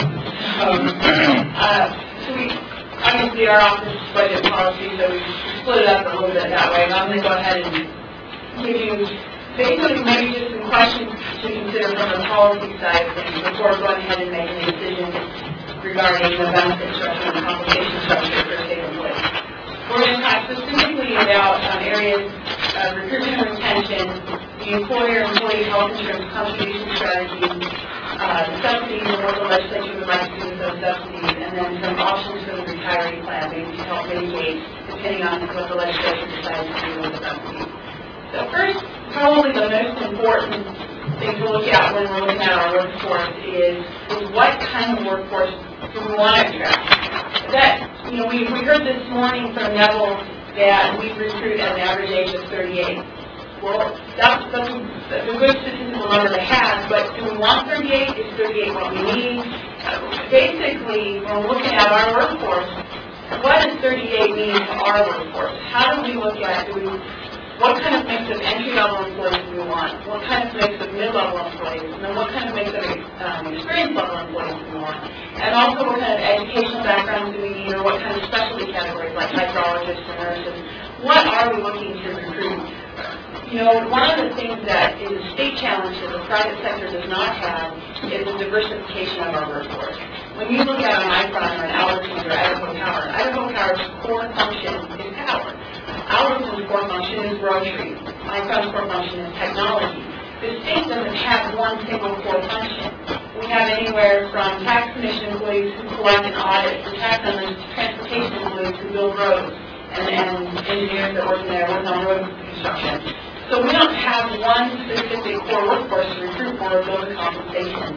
Um, uh, so we, obviously our office budget policy, so we split it up a little bit that way. And I'm going to go ahead and give you basically maybe just some questions to consider from the policy side of things before going ahead and making a decision regarding the benefit structure and the compensation structure for state employees. We're going to talk specifically about um, areas of recruitment and retention, the employer-employee health insurance contribution strategies, uh, the subsidies and what the legislature would like to do with those subsidies, and then some options for the retiree plan, maybe to help mitigate depending on what the legislature decides to do with the subsidies. So first, probably the most important thing to look at when we're looking at our workforce is, is what kind of workforce do we want to attract. That, you know, we, we heard this morning from Neville that we recruit at an average age of thirty-eight. Well, that's, that's, a, that's a good statistical number to have, but do we want thirty-eight? Is thirty-eight what we need? Uh, basically, when we're looking at our workforce, what does thirty-eight mean to our workforce? How do we look at, do we, what kind of mix of entry-level employees do we want? What kind of mix of mid-level employees? And then what kind of mix of um, experience-level employees do we want? And also what kind of educational backgrounds do we need, or what kind of specialty categories, like hydrologists or nurses? What are we looking to recruit? You know, one of the things that is a state challenge that the private sector does not have is the diversification of our workforce. When you look at an Micron or an Albertsons or Idaho Power, Idaho Power's core function is power. Albertsons' core function is grocery. Micron's core function is technology. The state doesn't have one single core function. We have anywhere from tax commission employees who collect and audit, to tax analysts, to transportation employees who build roads, and, and engineers that work there working on road construction. So we don't have one specific core workforce to recruit for or build a compensation.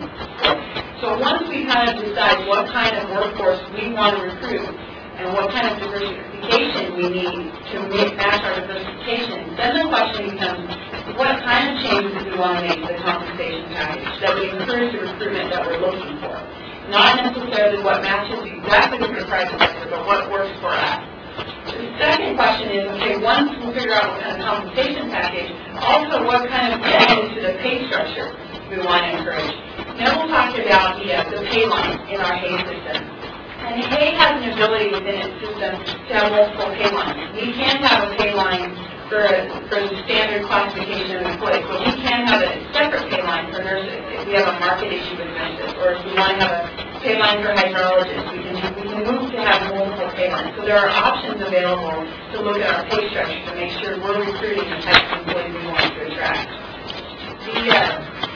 So once we kind of decide what kind of workforce we want to recruit and what kind of diversification we need to make, match our diversification, then the question becomes, what kind of changes do we want to make to the compensation package that would encourage the recruitment that we're looking for? Not necessarily what matches exactly with the private sector, but what works for us. The second question is, okay, once we figure out what kind of compensation package, also what kind of changes to the pay structure we want to encourage. Then we'll talk about the, uh, the pay line in our Hay system. And Hay has an ability within its system to have multiple pay lines. We can have a pay line for, for the standard classification of employees, but we can have a separate pay line for nurses if we have a market issue with nurses, or if we want to have a pay line for hydrologists. We can, we can move to have multiple pay lines. So there are options available to look at our pay structure to make sure we're recruiting the types of employees we want to attract. The, uh,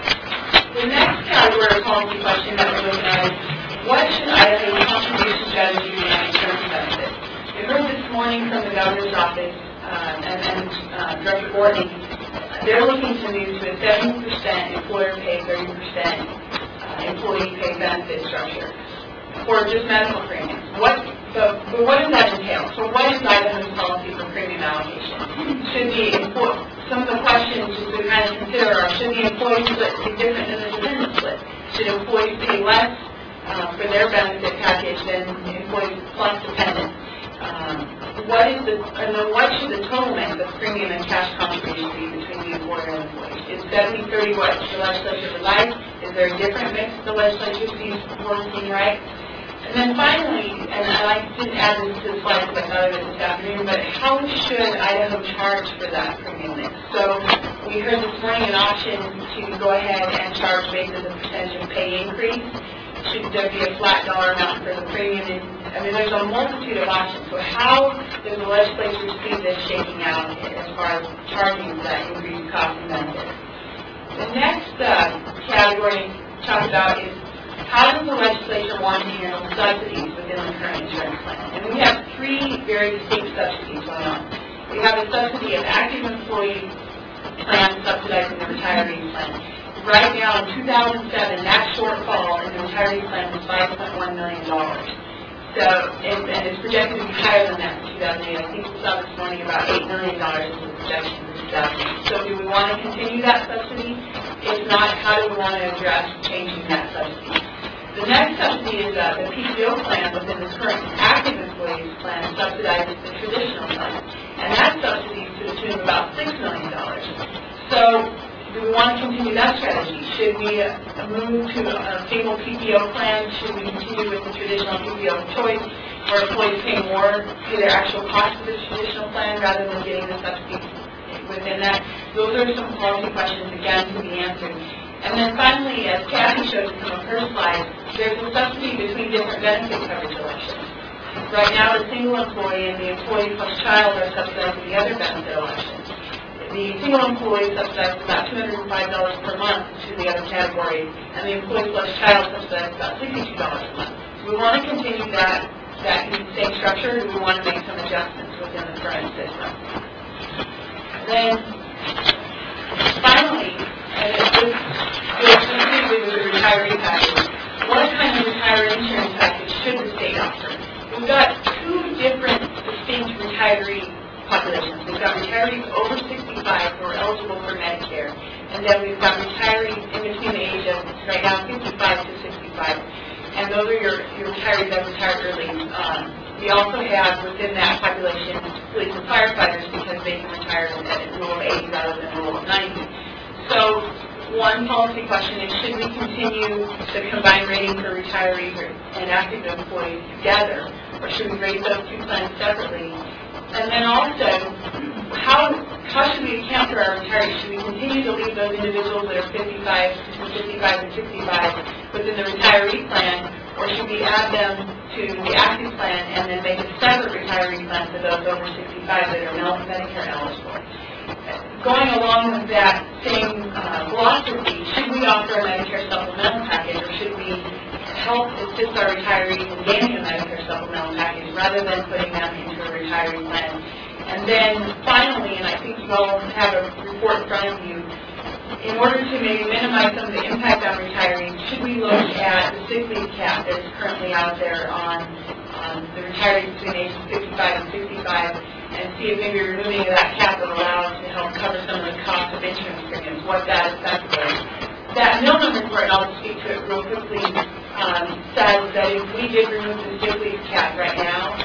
the next category of policy question that we're looking at is, what should Idaho's contribution strategy be on insurance benefits? We heard this morning from the governor's office uh, and, and uh, Director Gordon. They're looking to move to a seventy percent employer pay, thirty percent uh, employee pay benefit structure for just medical premiums. What, so, but what does that entail? So what is Idaho's policy for premium allocation? Should the employee, some of the questions just to kind of consider are, should the employee split be different than the dependent split? Should employees pay less uh, for their benefit package than employees plus dependents? Um, what is the, and then what should the total mix of premium and cash contribution be between the employer and employee? Is seventy thirty what the legislature would like? Is there a different mix the legislature sees working right? And then finally, and I didn't add this to the slide because I thought of it this afternoon, but how should Idaho charge for that premium mix? So we heard this morning an option to go ahead and charge based on the percentage of pay increase. Should there be a flat dollar amount for the premium? And, I mean, there's a multitude of options. So how does the legislature see this shaking out as far as charging that increased cost and benefit? The next uh, category to talk about is, how does the legislature want to handle subsidies within the current insurance plan? And we have three very distinct subsidies going on. We have a subsidy of active employee plan subsidizing the retiree plan. Right now, in two thousand seven, that shortfall in the retiree plan was five point one million dollars. So, and, and it's projected to be higher than that in two thousand eight. I think we saw this morning about eight million dollars is the projection for two thousand eight. So do we want to continue that subsidy? If not, how do we want to address changing that subsidy? The next subsidy is uh, the P T O plan within the current active employees plan subsidizes the traditional plan. And that subsidy is to the tune of about six million dollars. So, do we want to continue that strategy? Should we uh, move to a single P P O plan? Should we continue with the traditional P P O choice, where employees pay more to their actual cost of the traditional plan rather than getting the subsidy within that? Those are some policy questions, again, to be answered. And then finally, as Kathy showed in some of her slides, there's a subsidy between different benefit coverage elections. Right now, the single employee and the employee plus child are subsidizing the other benefit elections. The single employee subsidizes about two hundred five dollars per month to the other category, and the employee plus child subsidizes about sixty-two dollars a month. Do we want to continue that, that same structure, or do we want to make some adjustments within the current system? Then, finally, and this goes specifically with the retiree package, what kind of retiree insurance package should the state offer? We've got two different distinct retiree populations. We've got retirees over sixty-five who are eligible for Medicare, and then we've got retirees in between the age of, right now, fifty-five to sixty-five, and those are your, your retirees that retire early. Um, we also have within that population police and firefighters because they can retire at a rule of eighty rather than a rule of ninety. So one policy question is, should we continue the combined rating for retirees and active employees together, or should we rate those two plans separately? And then also, how how should we account for our retirees? Should we continue to leave those individuals that are fifty-five, between fifty-five and sixty-five within the retiree plan, or should we add them to the active plan and then make a separate retiree plan for those over sixty-five that are Medicare eligible? Going along with that same uh, philosophy, should we offer a Medicare supplemental package, or should we help assist our retirees in gaining a Medicare supplemental package rather than putting them into a retiree plan? And then finally, and I think you all have a report in front of you, in order to maybe minimize some of the impact on retirees, should we look at the sick leave cap that is currently out there on um, the retirees between ages fifty-five and sixty-five, and see if maybe removing that cap would allow us to help cover some of the cost of insurance premiums, what that effect was. That Millman report, and I'll just speak to it real quickly, um, says that if we did remove the sick leave cap right now,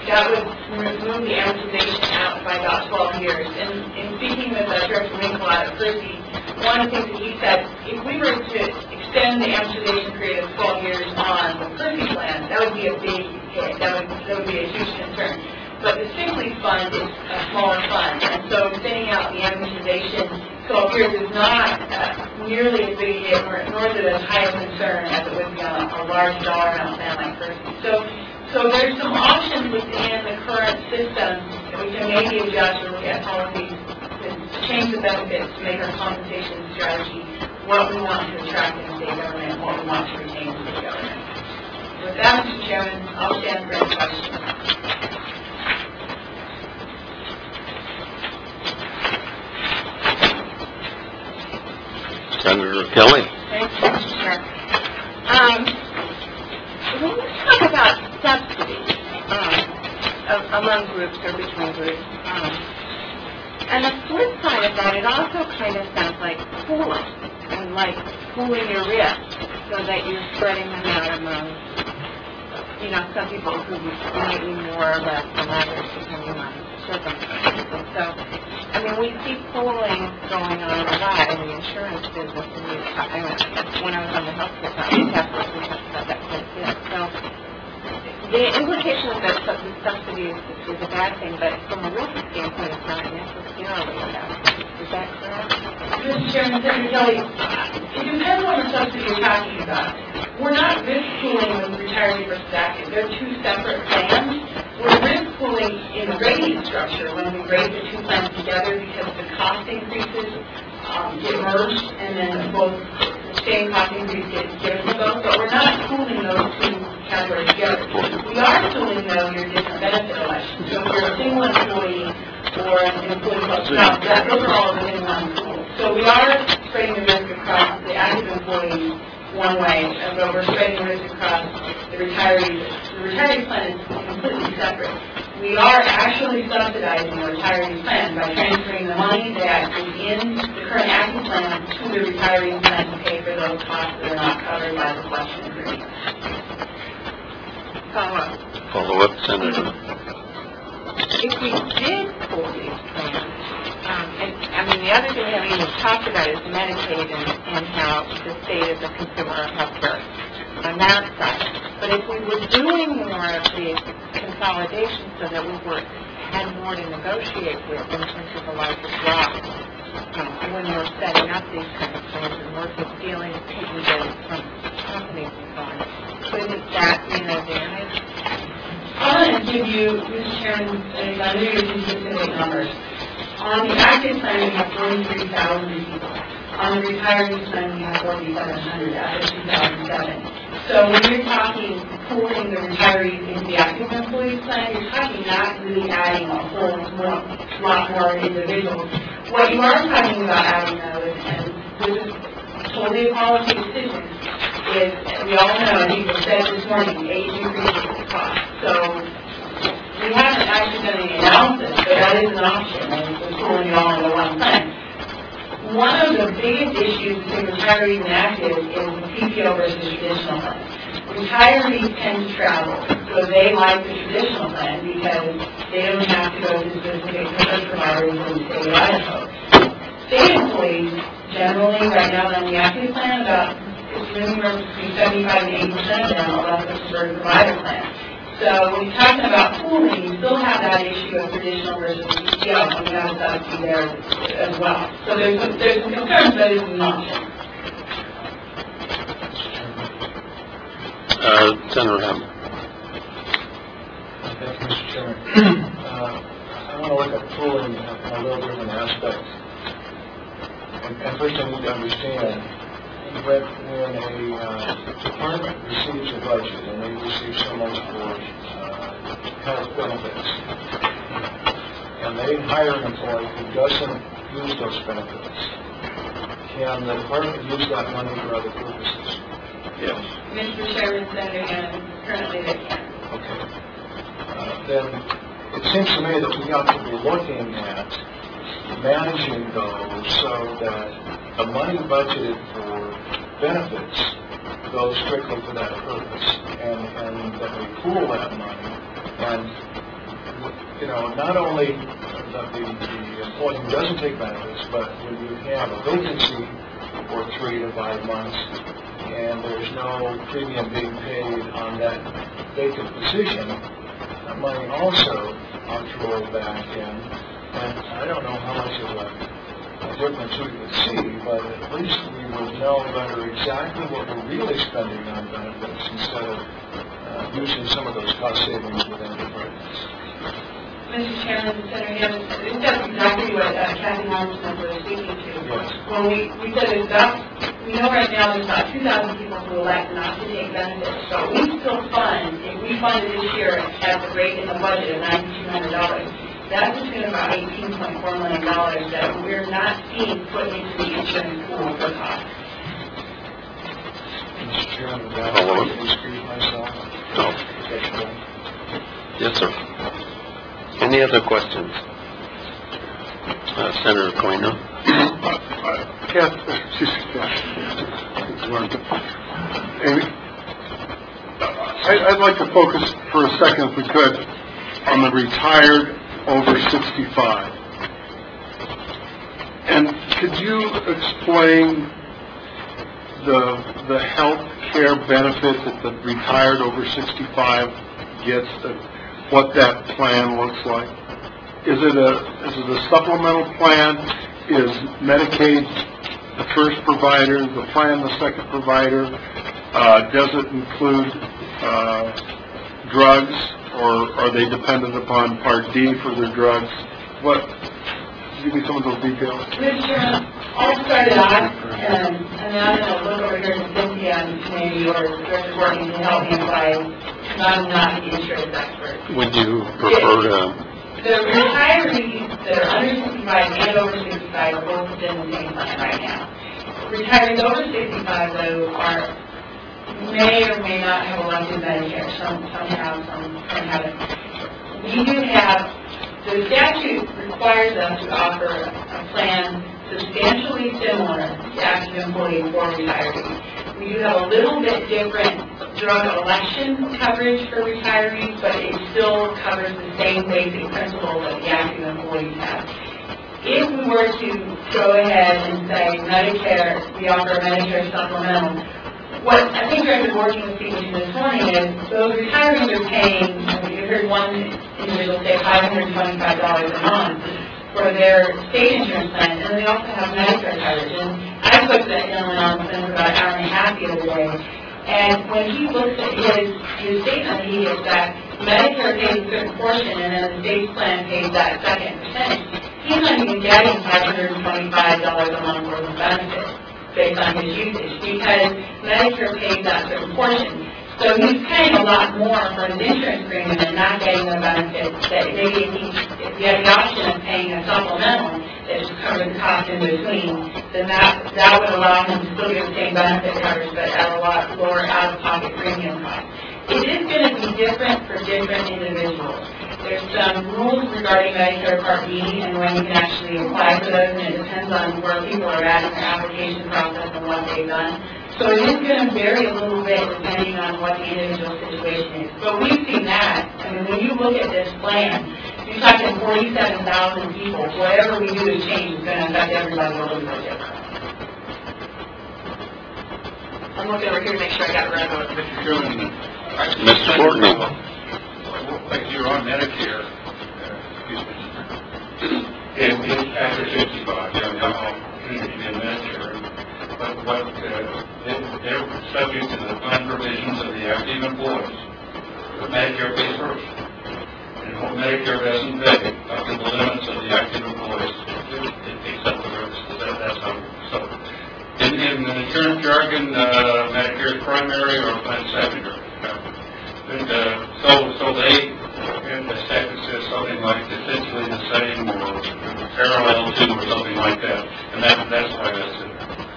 that would remove the amortization out by about twelve years. And in speaking with uh, Director Winkle out of Percy, one of the things that he said, if we were to extend the amortization period of twelve years on the Percy plan, that would be a big hit. That would, that would be a huge concern. But the Stingley Fund is a smaller fund, and so extending out the amortization twelve years is not uh, nearly as big a hit, nor, nor is it as high a concern as it would be on a, a large dollar amount plan like Percy. So, so there's some options within the current system that we can maybe adjust or look at policies to change the benefits to make our compensation strategy what we want to attract in the state government and what we want to retain in the state government. With that, Mister Chairman, I'll stand for any questions. Senator Kelly. Thanks, Mister Chair. Um, when we talk about subsidies um, among groups or between groups, um, and the flip side of that, it also kind of sounds like pooling, and like pooling your risk so that you're spreading them out among, you know, some people who might be more or less than others depending on circumstances. And so, I mean, we see pooling going on a lot in the insurance business, and we, I mean, when I was on the healthcare side, we talked about that quite a bit. So, the implication of that sub- the subsidy is, is a bad thing, but from a risk standpoint, it's not necessarily a bad thing. Is that correct? Mister Chairman, Senator Kelly, it depends on the subsidy you're talking about. We're not risk pooling with retiree versus active. They're two separate plans. We're risk pooling in the rating structure when we rate the two plans together because the cost increases um, get merged and then both the same cost increase gets given to both, but we're not pooling those two categories together. We are pooling, though, your different benefit elections. So if you're a single employee or an employee plus spouse, that those are all within one pool. So we are spreading the risk across the active employees one way, but we're spreading the risk across the retirees. The retiree plan is completely separate. We are actually subsidizing the retiree plan by transferring the money that is in the current active plan to the retiree plan to pay for those costs that are not covered by the collection agreement. Follow-up. Follow-up, Senator. If we did pool these plans, um, and, I mean, the other thing we haven't even talked about is Medicaid and, and how the state is a consumer of health care on that side. But if we were doing more of the consolidation so that we were, had more to negotiate with in terms of the larger blocks, um, when we're setting up these kind of plans and working, dealing, taking bills from companies and so on, couldn't that be an advantage? I want to give you, Mister Chairman, and I know you're consistent with numbers. On the active plan, we have forty-three thousand people. On the retiree plan, we have forty-seven hundred as of two thousand seven. So when you're talking pooling the retirees into the active employees plan, you're talking not really adding a whole more, lot more individuals. What you are talking about adding, though, is, and this is totally a policy decision, is we all know, and you said this morning, age increases the cost. So we haven't actually done any analysis, but that is an option, and we're pulling it all into one plan. One of the biggest issues between retirees and active is the P P O versus traditional plan. Retirees tend to travel, so they like the traditional plan because they don't have to go to specific service providers in the state of Idaho. State employees generally, right now on the active plan, about it's anywhere between seventy-five and eighty percent of them are left with preferred provider plan. So when you're talking about pooling, you still have that issue of traditional versus P P O, and you have a subsidy there as well. So there's some, there's some concerns, but it's an option. Uh, Senator Hammond. Thank you, Mister Chairman. uh, I want to look at pooling from a little different aspect. And, and first I need to understand that when a uh, department receives a budget and they receive so much for uh, health benefits, and they hire an employee who doesn't use those benefits, can the department use that money for other purposes? Yes. Mister Chairman, Senator Hammond, currently they can. Okay. Uh, then it seems to me that we got to be looking at managing those so that the money budgeted for benefits goes strictly for that purpose, and, and that we pool that money and you know, not only that the, the employee who doesn't take benefits, but when you have a vacancy for three to five months, and there's no premium being paid on that vacant position, that money also ought to roll back in. And I don't know how much of a, a difference we would see, but at least we would know better exactly what we're really spending on benefits instead of uh, using some of those cost savings within departments. Mister Chairman, Senator Hammond, I think that's exactly what uh, Kathy Holmes was speaking to. Yes. When we, we said it's about, we know right now there's about two thousand people who elect not to take benefits, so we still fund, if we funded this year at the rate in the budget of nine thousand two hundred dollars, that's between about eighteen point four million dollars that we're not seeing put into the insurance pool for costs. Mister Chairman, would I Hello. like to excuse myself? No. Okay. Yes, sir. Any other questions? Uh, Senator Coino? Kath, excuse me, Amy, I- I'd like to focus for a second, if we could, on the retired over sixty-five. And could you explain the the health care benefit that the retired over sixty-five gets, the, what that plan looks like? Is it a is it a supplemental plan? Is Medicaid the first provider, the plan the second provider? Uh, does it include uh, drugs, or are they dependent upon Part D for their drugs? What? Give me some of those details. Mister Chairman, I'll start it off, and, and then I'm going to look over here to Cynthia and maybe or Director Working to help me by, because I'm not the insurance expert. Would you prefer to, The retirees that are under sixty-five and over sixty-five are both within the same plan right now. Retirees over sixty-five, though, are, may or may not have elected Medicare. Some, some have, some haven't. We do have, the statute requires us to offer a plan substantially similar to active employee for retirees. We do have a little bit different drug election coverage for retirees, but it still covers the same basic principles that the active employees have. If we were to go ahead and say Medicare, we offer a Medicare supplemental, what I think Director Working was speaking to this morning is those retirees are paying, you heard one individual say five hundred twenty-five dollars a month for their state insurance plan, and they also have Medicare coverage. And I spoke to that gentleman on the phone for about an hour and a half the other day, and when he looks at his, his statement, he is that Medicare pays a certain portion, and then the state plan pays that second percentage. He's not even getting five hundred twenty-five dollars a month worth of benefits based on his usage, because Medicare pays that certain portion. So he's paying a lot more for his insurance premium and not getting the benefits that maybe if he, if he had the option of paying a supplemental that just covers the cost in between, then that, that would allow him to still get the same benefit coverage, but at a lot lower out-of-pocket premium cost. It is going to be different for different individuals. There's some rules regarding Medicare Part B and when you can actually apply for those, and it depends on where people are at in their application process and what they've done. So it is going to vary a little bit depending on what the individual situation is. But we've seen that. I mean, when you look at this plan, you're talking forty-seven thousand people. Whatever we do to change is going to affect everybody a little bit different. I'm looking over here to make sure I got it right. Mister Chairman, Mister Courtney? like you're on Medicare, uh, excuse me, and it's after sixty-five, you're now in Medicare, but what, uh, they- they're subject to the plan provisions of the active employees. Medicare pays first. And what Medicare doesn't pay, up to the limits of the active employees, it takes up the rest, that, that's how, so. In, in the insurance jargon, uh, Medicare is primary or plan secondary. And, uh, so, so they, and the statute says something like essentially the same or parallel to or something like that. And that, that's why that's it.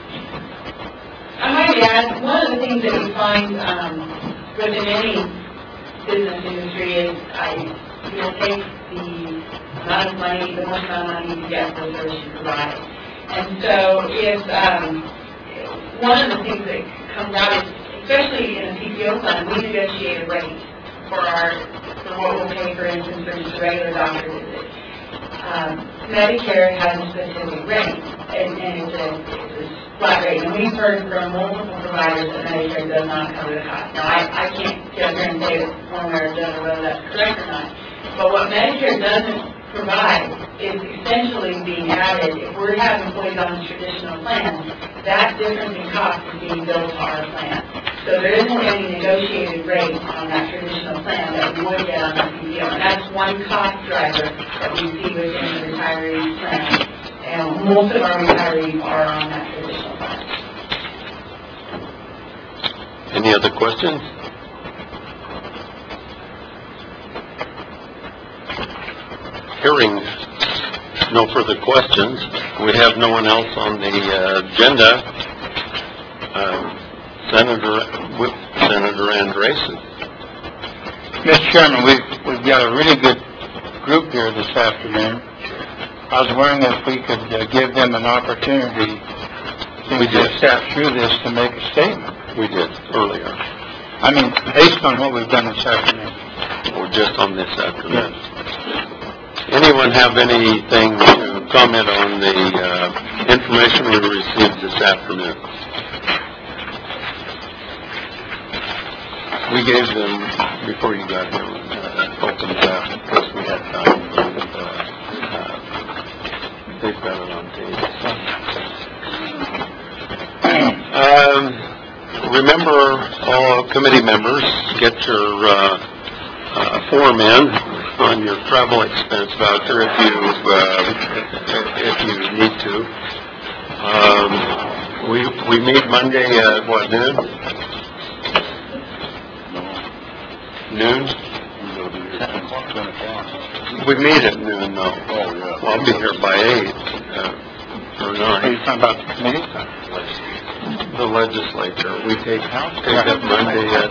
I might add, one of the things that we find um, within any business industry is I, you'll take the amount of money, the most amount of money you get for the service you provide. And so if, um, one of the things that comes out is, especially in a P P O fund, we negotiate a rate for our, for what we'll pay say, for instance, for just a regular doctor visit. Um, Medicare has a specific rate, and, and it's a, it's a flat rate. And we've heard from multiple providers that Medicare does not cover the cost. Now, I, I can't get up here and say that one way or the other whether that's correct or not. But what Medicare doesn't provide is essentially being added, if we're having employees on a traditional plan, that difference in cost is being billed to our plan. So there isn't any negotiated rate on that traditional plan that we would get on the P P O. And that's one cost driver that we see within the retiree plan. And most of our retirees are on that traditional plan. Any other questions? Hearing no further questions, we have no one else on the uh, agenda. Um, Senator, with Senator Andresen. Mister Chairman, we've, we've got a really good group here this afternoon. I was wondering if we could uh, give them an opportunity, since We we did. just sat through this, to make a statement. We did earlier, I mean, based on what we've done this afternoon. or just on this afternoon. Anyone have anything to comment on the uh, information we received this afternoon? We gave them, before you got here, uh, opened up, because we had time, and uh, uh, they've got it on tape. Um, remember, all committee members, get your uh, uh, form in on your travel expense voucher if you uh, if you need to. Um, we we meet Monday at what, noon? Noon? We meet at noon, though. Oh, yeah. Well, I'll be here by eight, uh, or Are you nine. talking about the committee? The legislature, we take, take up Monday at,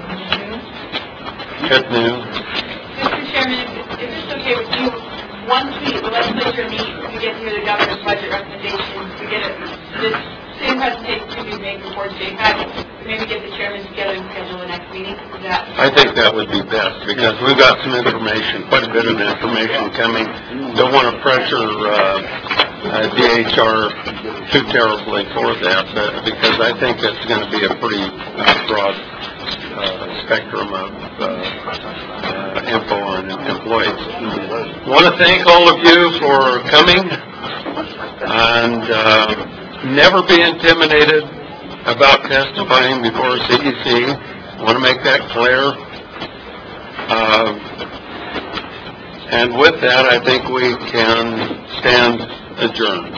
at noon. Mister Chairman, if if it's okay with you, once we, the legislature meets, we get to hear the governor's budget recommendations, we get a, this same presentation to be made before J PAC, maybe get the chairman together and schedule the next meeting, is that? I think that would be best, because we've got some information, quite a bit of information coming. Don't want to pressure, uh, uh, D H R too terribly for that, but, because I think it's going to be a pretty uh, broad, uh, spectrum of, uh, uh, info on employees. I want to thank all of you for coming, and, uh, never be intimidated about testifying before C E C. I want to make that clear. Uh, and with that, I think we can stand adjourned.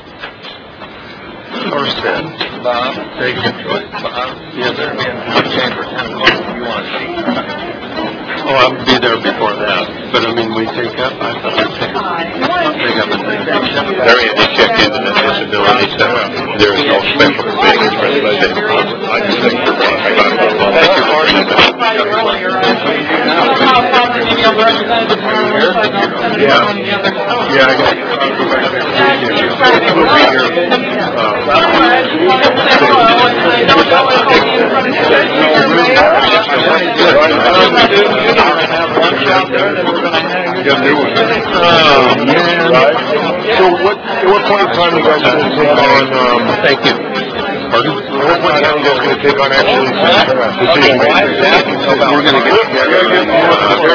Or said. Bob? Take your choice. Bob? Yes, sir. Chamber, ten o'clock if you want to see. Oh, I'll be there before that. But, I mean, we take up, I thought we'd take up, take up a vacation. Larry, I checked into the disability center. There is no special provisions for the budget. I just think for one, I got it. Thank you, Marty. Yeah. Yeah, I got it. We'll So what, at what point in time are you guys going to take on, um, Thank you. Pardon? at what point in time are you guys going to take on actually decision making? We're going to get together and, uh,